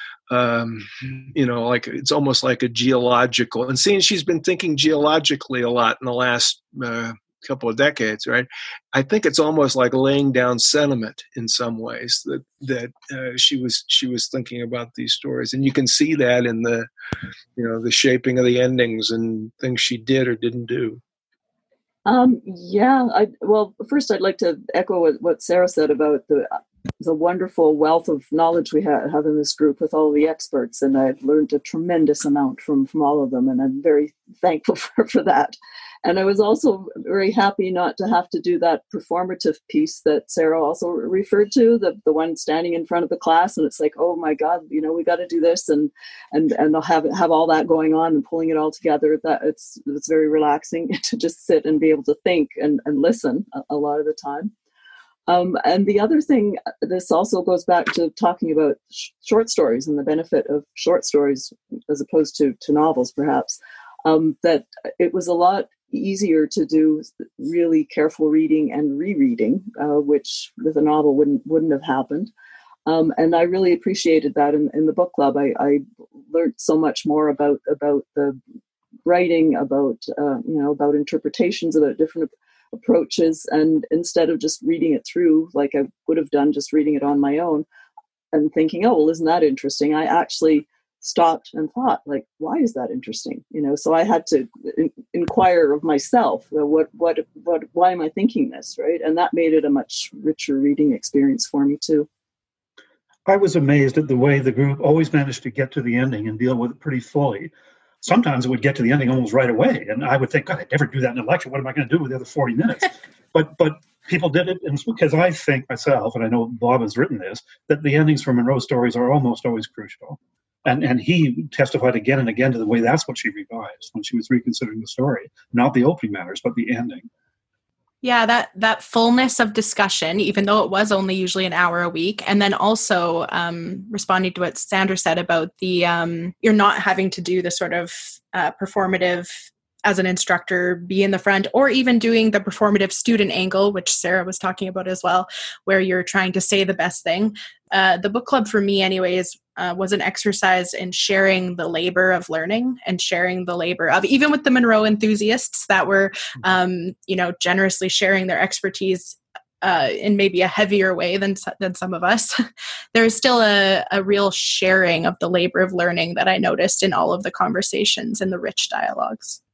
um, you know, like it's almost like a geological. And seeing she's been thinking geologically a lot in the last uh, couple of decades, right? I think it's almost like laying down sentiment in some ways that that uh, she was she was thinking about these stories, and you can see that in the, you know, the shaping of the endings and things she did or didn't do. Um, yeah, I, well, first I'd like to echo what, what Sarah said about the the wonderful wealth of knowledge we ha- have in this group with all the experts, and I've learned a tremendous amount from, from all of them, and I'm very thankful for, for that. And I was also very happy not to have to do that performative piece that Sarah also referred to, the, the one standing in front of the class, and it's like, oh my God, you know, we got to do this, and and and they'll have have all that going on and pulling it all together. That it's it's very relaxing to just sit and be able to think and, and listen a, a lot of the time. Um, and the other thing, this also goes back to talking about sh- short stories and the benefit of short stories as opposed to, to novels, perhaps, um, that it was a lot easier to do really careful reading and rereading, uh, which with a novel wouldn't wouldn't have happened. Um, and I really appreciated that in, in the book club. I, I learned so much more about about the writing, about uh, you know about interpretations, about different approaches, and instead of just reading it through like I would have done, just reading it on my own and thinking, oh well, isn't that interesting? I actually stopped and thought, like, why is that interesting? You know, so I had to in- inquire of myself, well, what, what, what, why am I thinking this, right? And that made it a much richer reading experience for me too. I was amazed at the way the group always managed to get to the ending and deal with it pretty fully. Sometimes it would get to the ending almost right away, and I would think, God, I'd never do that in a lecture. What am I going to do with the other forty minutes? but but people did it, and it's because I think myself, and I know Bob has written this, that the endings for Munro stories are almost always crucial. And and he testified again and again to the way that's what she revised when she was reconsidering the story. Not the opening matters, but the ending. Yeah, that that fullness of discussion, even though it was only usually an hour a week. And then also um, responding to what Sandra said about the, um, you're not having to do the sort of uh, performative as an instructor, be in the front, or even doing the performative student angle, which Sarah was talking about as well, where you're trying to say the best thing. Uh, the book club for me anyways uh, was an exercise in sharing the labor of learning and sharing the labor of, even with the Munro enthusiasts that were, um, you know, generously sharing their expertise uh, in maybe a heavier way than than some of us. There's still a, a real sharing of the labor of learning that I noticed in all of the conversations and the rich dialogues.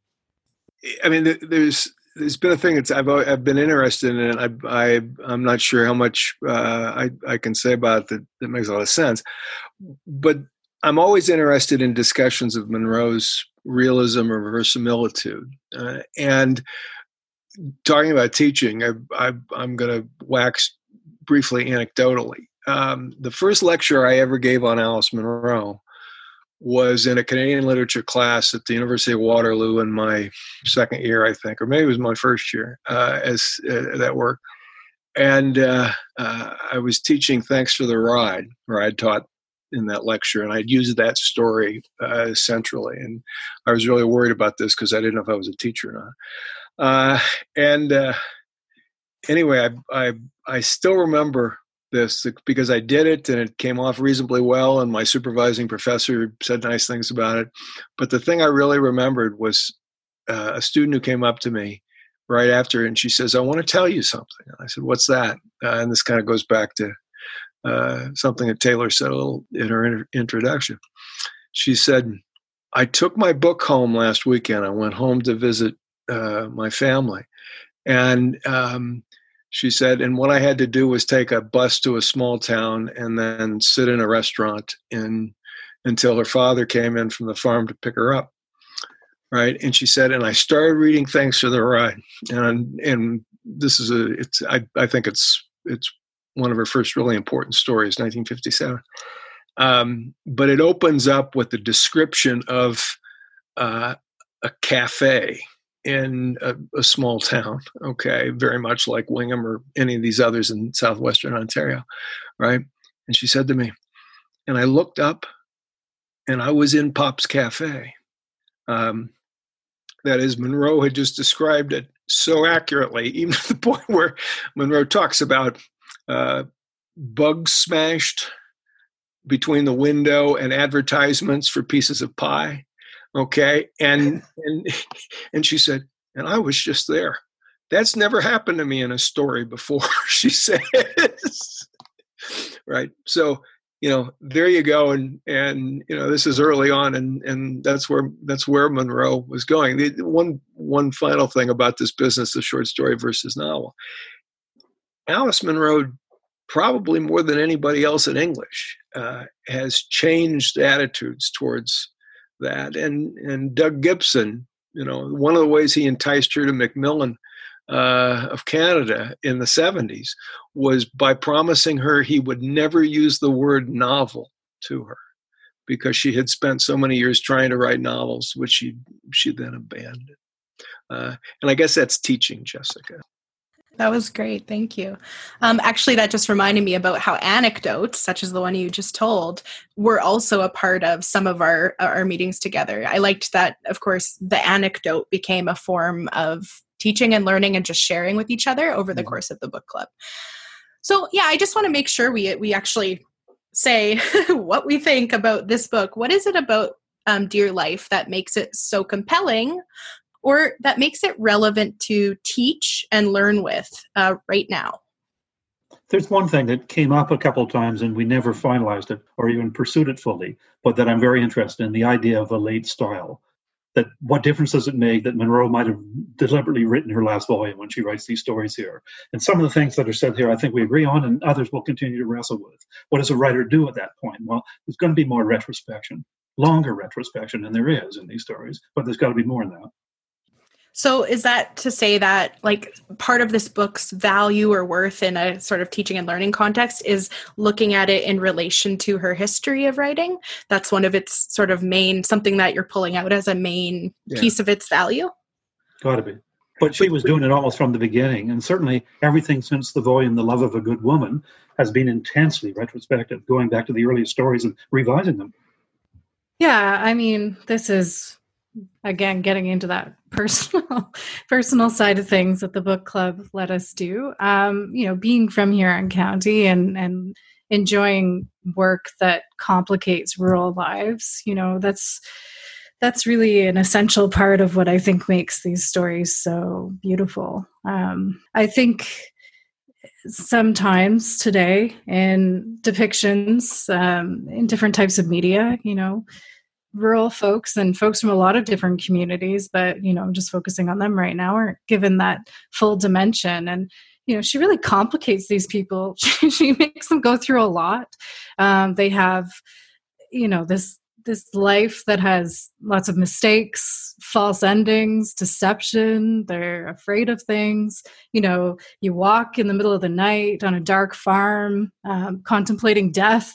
I mean, there's there's been a thing that's I've I've been interested in, and I I I'm not sure how much uh, I I can say about it that, that makes a lot of sense, but I'm always interested in discussions of Munro's realism or verisimilitude, uh, and talking about teaching. I, I I'm going to wax briefly anecdotally. Um, the first lecture I ever gave on Alice Munro was in a Canadian literature class at the University of Waterloo in my second year, I think, or maybe it was my first year uh, as uh, that work. And uh, uh, I was teaching Thanks for the Ride, where I'd taught in that lecture, and I'd used that story uh, centrally. And I was really worried about this because I didn't know if I was a teacher or not. Uh, and uh, anyway, I, I I still remember this because I did it and it came off reasonably well, and my supervising professor said nice things about it. But the thing I really remembered was uh, a student who came up to me right after, and she says, I want to tell you something. And I said, what's that? Uh, and this kind of goes back to uh, something that Taylor said a little in her in- introduction. She said, I took my book home last weekend. I went home to visit uh, my family. And um, she said, and what I had to do was take a bus to a small town and then sit in a restaurant in, until her father came in from the farm to pick her up. Right. And she said, and I started reading Thanks for the Ride. And and this is a, it's, I, I think it's, it's one of her first really important stories, nineteen fifty-seven. Um, but it opens up with the description of uh, a cafe in a, a small town, okay, very much like Wingham or any of these others in southwestern Ontario, right? And she said to me, and I looked up, and I was in Pop's Cafe. Um, that is, Munro had just described it so accurately, even to the point where Munro talks about uh, bugs smashed between the window and advertisements for pieces of pie. Okay. And, and, and she said, and I was just there. That's never happened to me in a story before, she says. Right. So, you know, there you go. And, and, you know, this is early on, and, and that's where, that's where Munro was going. The, one, one final thing about this business of short story versus novel. Alice Munro, probably more than anybody else in English, uh, has changed attitudes towards that. And and Doug Gibson, you know, one of the ways he enticed her to Macmillan uh, of Canada in the seventies was by promising her he would never use the word novel to her, because she had spent so many years trying to write novels, which she she then abandoned. Uh, and I guess that's teaching, Jessica. That was great. Thank you. Um, actually, that just reminded me about how anecdotes, such as the one you just told, were also a part of some of our our meetings together. I liked that, of course, the anecdote became a form of teaching and learning and just sharing with each other over the mm-hmm. course of the book club. So, yeah, I just want to make sure we we actually say what we think about this book. What is it about um, Dear Life that makes it so compelling, or that makes it relevant to teach and learn with uh, right now? There's one thing that came up a couple of times and we never finalized it or even pursued it fully, but that I'm very interested in, the idea of a late style. That what difference does it make that Munro might have deliberately written her last volume when she writes these stories here? And some of the things that are said here, I think we agree on, and others will continue to wrestle with. What does a writer do at that point? Well, there's going to be more retrospection, longer retrospection than there is in these stories, but there's got to be more than that. So is that to say that, like, part of this book's value or worth in a sort of teaching and learning context is looking at it in relation to her history of writing? That's one of its sort of main, something that you're pulling out as a main yeah. piece of its value? Got to be. But she was doing it almost from the beginning. And certainly everything since the volume, The Love of a Good Woman, has been intensely retrospective, going back to the earliest stories and revising them. Yeah, I mean, this is... again, getting into that personal personal side of things that the book club let us do. Um, you know, being from Huron County and, and enjoying work that complicates rural lives, you know, that's that's really an essential part of what I think makes these stories so beautiful. Um, I think sometimes today in depictions, um, in different types of media, you know, rural folks and folks from a lot of different communities, but, you know, I'm just focusing on them right now, aren't given that full dimension. And, you know, she really complicates these people. She, she makes them go through a lot. Um, they have, you know, this this life that has lots of mistakes, false endings, deception. They're afraid of things. You know, you walk in the middle of the night on a dark farm, um, contemplating death.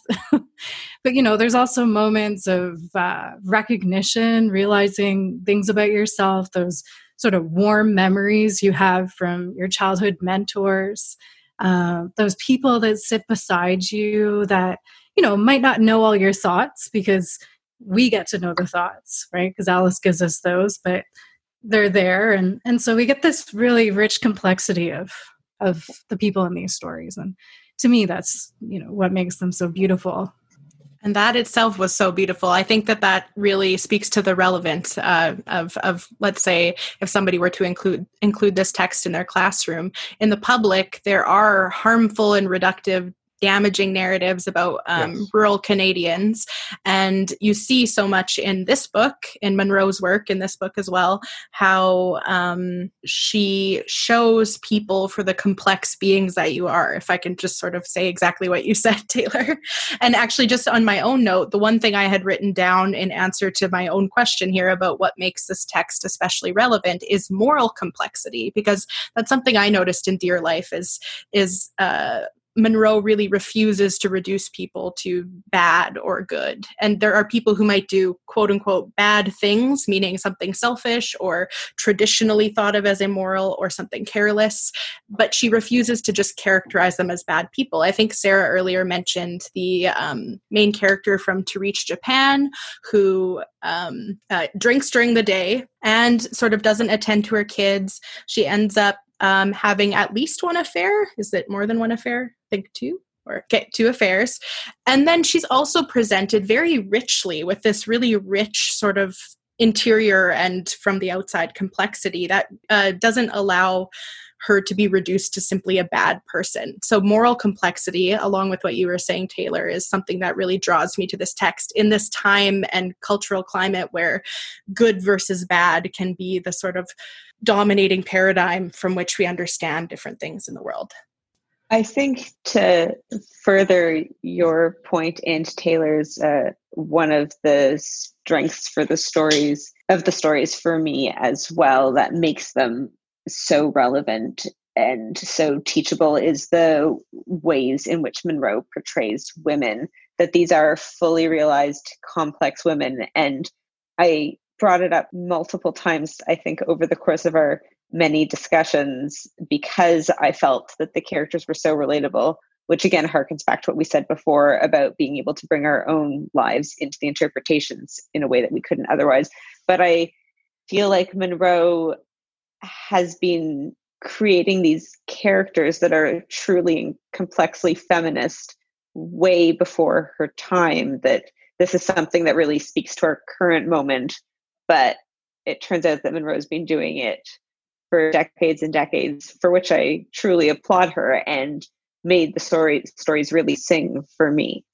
But, you know, there's also moments of uh, recognition, realizing things about yourself, those sort of warm memories you have from your childhood mentors, uh, those people that sit beside you that, you know, might not know all your thoughts because we get to know the thoughts, right? Because Alice gives us those, but they're there. And, and so we get this really rich complexity of, of the people in these stories. And to me, that's, you know, what makes them so beautiful. And that itself was so beautiful. I think that that really speaks to the relevance uh, of, of, let's say, if somebody were to include include this text in their classroom. In the public, there are harmful and reductive, damaging narratives about um, yes. rural Canadians. And you see so much in this book, in Munro's work, in this book as well, how um, she shows people for the complex beings that you are, if I can just sort of say exactly what you said, Taylor. And actually, just on my own note, the one thing I had written down in answer to my own question here about what makes this text especially relevant is moral complexity, because that's something I noticed in Dear Life is, is uh, Munro really refuses to reduce people to bad or good. And there are people who might do quote unquote bad things, meaning something selfish or traditionally thought of as immoral or something careless, but she refuses to just characterize them as bad people. I think Sarah earlier mentioned the um, main character from To Reach Japan, who um, uh, drinks during the day and sort of doesn't attend to her kids. She ends up Um, having at least one affair. Is it more than one affair? I think two or okay, two affairs. And then she's also presented very richly with this really rich sort of interior and from the outside complexity that uh, doesn't allow her to be reduced to simply a bad person. So moral complexity, along with what you were saying, Taylor, is something that really draws me to this text in this time and cultural climate where good versus bad can be the sort of dominating paradigm from which we understand different things in the world. I think to further your point and Taylor's, uh, one of the strengths for the stories of the stories for me as well that makes them so relevant and so teachable is the ways in which Munro portrays women, that these are fully realized, complex women. And I brought it up multiple times, I think, over the course of our many discussions because I felt that the characters were so relatable, which again harkens back to what we said before about being able to bring our own lives into the interpretations in a way that we couldn't otherwise. But I feel like Munro has been creating these characters that are truly and complexly feminist way before her time, that this is something that really speaks to our current moment. But it turns out that Munro's been doing it for decades and decades, for which I truly applaud her, and made the story, stories really sing for me.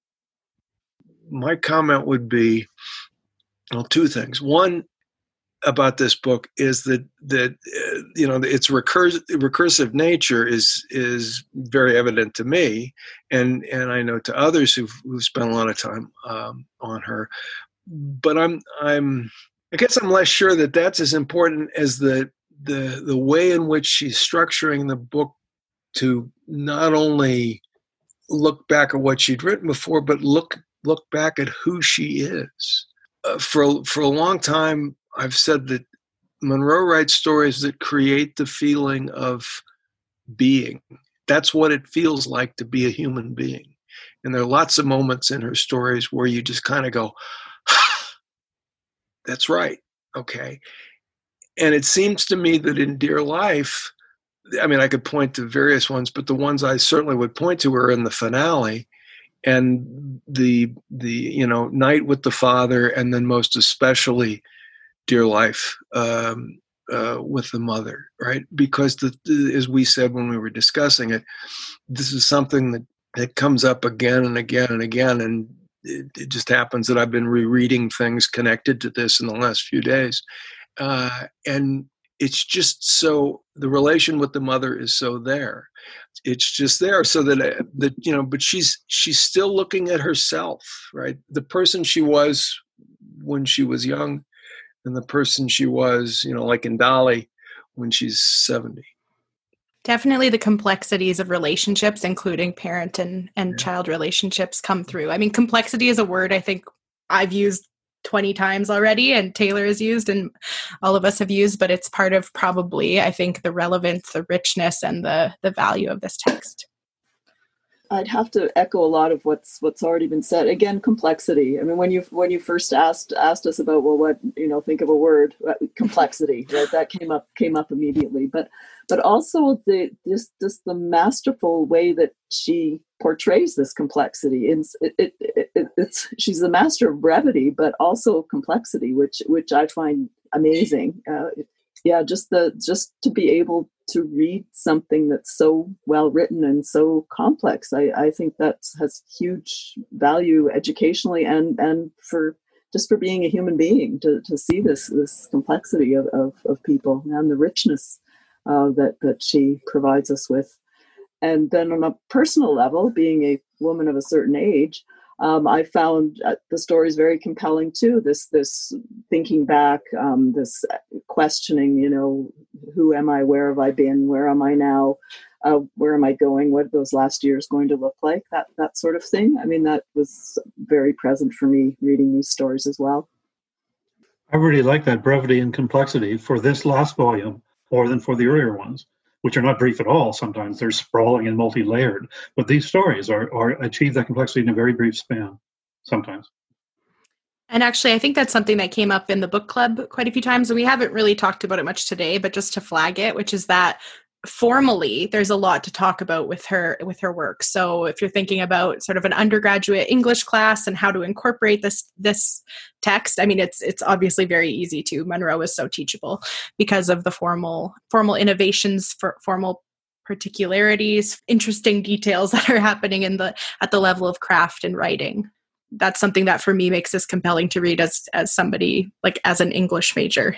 My comment would be, well, two things. One about this book is that that uh, you know its recursive recursive nature is is very evident to me, and and I know to others who've, who've spent a lot of time um, on her. But I'm I'm I guess I'm less sure that that's as important as the the the way in which she's structuring the book to not only look back at what she'd written before, but look look back at who she is. Uh, for for a long time, I've said that Munro writes stories that create the feeling of being. That's what it feels like to be a human being. And there are lots of moments in her stories where you just kind of go, that's right, okay. And it seems to me that in Dear Life, I mean, I could point to various ones, but the ones I certainly would point to are in the finale, and the the you know Night with the Father, and then most especially Dear Life um, uh, with the mother, right? Because the, the, as we said when we were discussing it, this is something that, that comes up again and again and again, and it, it just happens that I've been rereading things connected to this in the last few days. Uh, and it's just so, the relation with the mother is so there. It's just there so that, uh, that you know, but she's she's still looking at herself, right? The person she was when she was young, and the person she was, you know, like in Dolly, when she's seventy. Definitely the complexities of relationships, including parent and, and yeah. child relationships, come through. I mean, complexity is a word I think I've used twenty times already, and Taylor has used, and all of us have used, but it's part of probably, I think, the relevance, the richness, and the the value of this text. I'd have to echo a lot of what's what's already been said. Again, complexity. I mean, when you when you first asked asked us about, well, what, you know, think of a word, complexity, right? That came up came up immediately. But but also the this this the masterful way that she portrays this complexity. It's it, it, it, it's she's the master of brevity, but also complexity, which which I find amazing. Uh, yeah, just the just to be able to read something that's so well written and so complex, I, I think that has huge value educationally and and for just for being a human being, to, to see this this complexity of, of, of people and the richness uh, that that she provides us with. And then on a personal level, being a woman of a certain age, Um, I found uh, the stories very compelling too. This, this thinking back, um, this questioning. You know, who am I? Where have I been? Where am I now? Uh, where am I going? What are those last years going to look like? That that sort of thing. I mean, that was very present for me reading these stories as well. I really like that brevity and complexity for this last volume more than for the earlier ones, which are not brief at all. Sometimes they're sprawling and multi-layered, but these stories are, are achieve that complexity in a very brief span sometimes. And actually, I think that's something that came up in the book club quite a few times, and we haven't really talked about it much today, but just to flag it, which is that formally there's a lot to talk about with her with her work. So if you're thinking about sort of an undergraduate English class and how to incorporate this this text, I mean, it's it's obviously very easy to. Munro is so teachable because of the formal formal innovations, for formal particularities, interesting details that are happening in the at the level of craft and writing. That's something that for me makes this compelling to read as as somebody, like as an English major.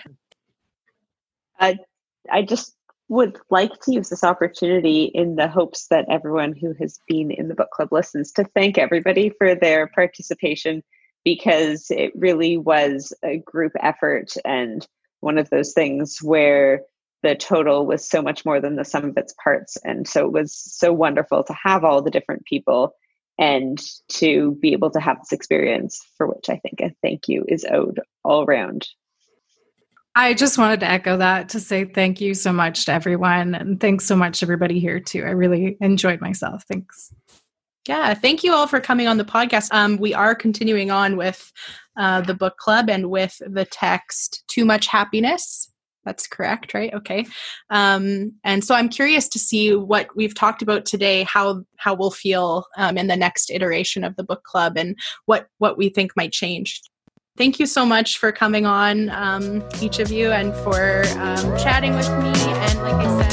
I I just would like to use this opportunity in the hopes that everyone who has been in the book club listens, to thank everybody for their participation, because it really was a group effort and one of those things where the total was so much more than the sum of its parts. And so it was so wonderful to have all the different people and to be able to have this experience, for which I think a thank you is owed all around. I just wanted to echo that to say thank you so much to everyone. And thanks so much, everybody here, too. I really enjoyed myself. Thanks. Yeah, thank you all for coming on the podcast. Um, we are continuing on with uh, the book club and with the text Too Much Happiness. That's correct, right? Okay. Um, and so I'm curious to see what we've talked about today, how how we'll feel um, in the next iteration of the book club and what, what we think might change. Thank you so much for coming on, um, each of you, and for um, chatting with me. And like I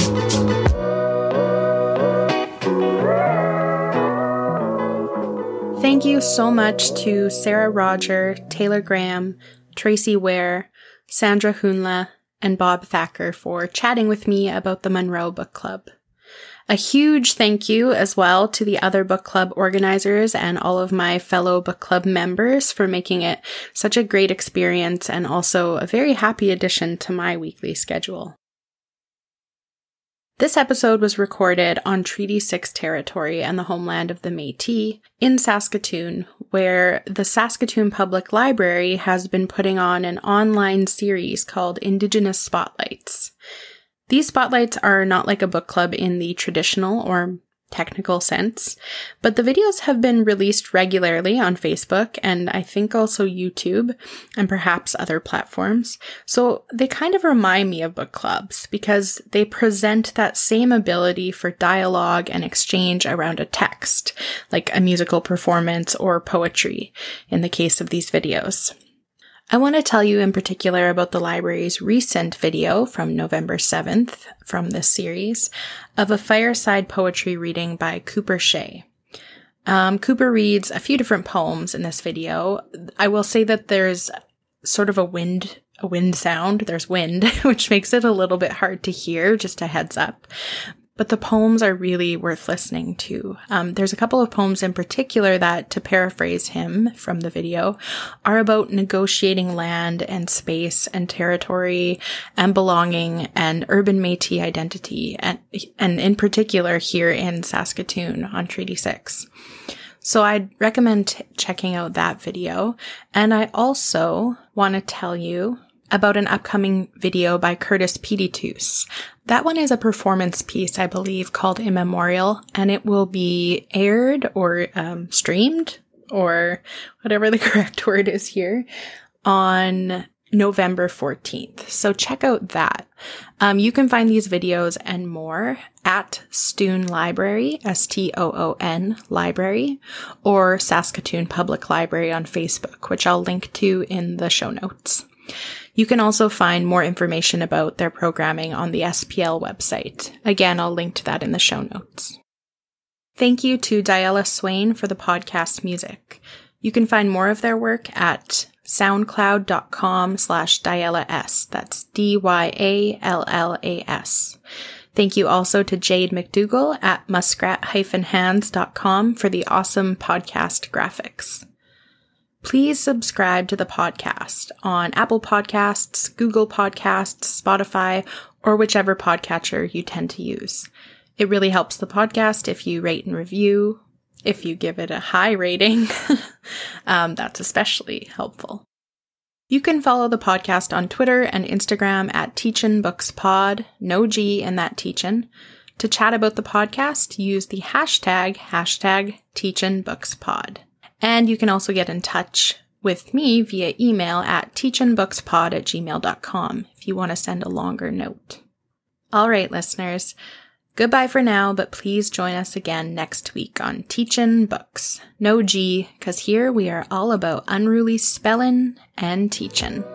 said, thank you so much to Sarah Roger, Taylor Graham, Tracy Ware, Sandra Hunla, and Bob Thacker for chatting with me about the Monroe Book Club. A huge thank you as well to the other book club organizers and all of my fellow book club members for making it such a great experience and also a very happy addition to my weekly schedule. This episode was recorded on Treaty six territory and the homeland of the Métis in Saskatoon, where the Saskatoon Public Library has been putting on an online series called Indigenous Spotlights. These spotlights are not like a book club in the traditional or technical sense, but the videos have been released regularly on Facebook and I think also YouTube and perhaps other platforms. So they kind of remind me of book clubs because they present that same ability for dialogue and exchange around a text, like a musical performance or poetry in the case of these videos. I want to tell you in particular about the library's recent video from November seventh from this series of a fireside poetry reading by Cooper Shea. Um, Cooper reads a few different poems in this video. I will say that there's sort of a wind, a wind sound. There's wind, which makes it a little bit hard to hear, just a heads up. But the poems are really worth listening to. Um, there's a couple of poems in particular that, to paraphrase him from the video, are about negotiating land and space and territory and belonging and urban Métis identity, and, and in particular here in Saskatoon on Treaty six. So I'd recommend t- checking out that video. And I also want to tell you about an upcoming video by Curtis Petitous. That one is a performance piece, I believe, called Immemorial, and it will be aired or um, streamed, or whatever the correct word is here, on November fourteenth. So check out that. Um, you can find these videos and more at Stoon Library, S T O O N Library, or Saskatoon Public Library on Facebook, which I'll link to in the show notes. You can also find more information about their programming on the S P L website. Again, I'll link to that in the show notes. Thank you to Diella Swain for the podcast music. You can find more of their work at soundcloud.com slash Diella S. That's D Y A L L A S. Thank you also to Jade McDougall at muskrat dash hands dot com for the awesome podcast graphics. Please subscribe to the podcast on Apple Podcasts, Google Podcasts, Spotify, or whichever podcatcher you tend to use. It really helps the podcast if you rate and review. If you give it a high rating, um, that's especially helpful. You can follow the podcast on Twitter and Instagram at Teachin Books Pod, no G in that Teachin. To chat about the podcast, use the hashtag, hashtag Teachin Books Pod. And you can also get in touch with me via email at teachinbookspod at gmail dot com if you want to send a longer note. All right, listeners, goodbye for now, but please join us again next week on Teachin Books. No G, because here we are all about unruly spelling and teachin'.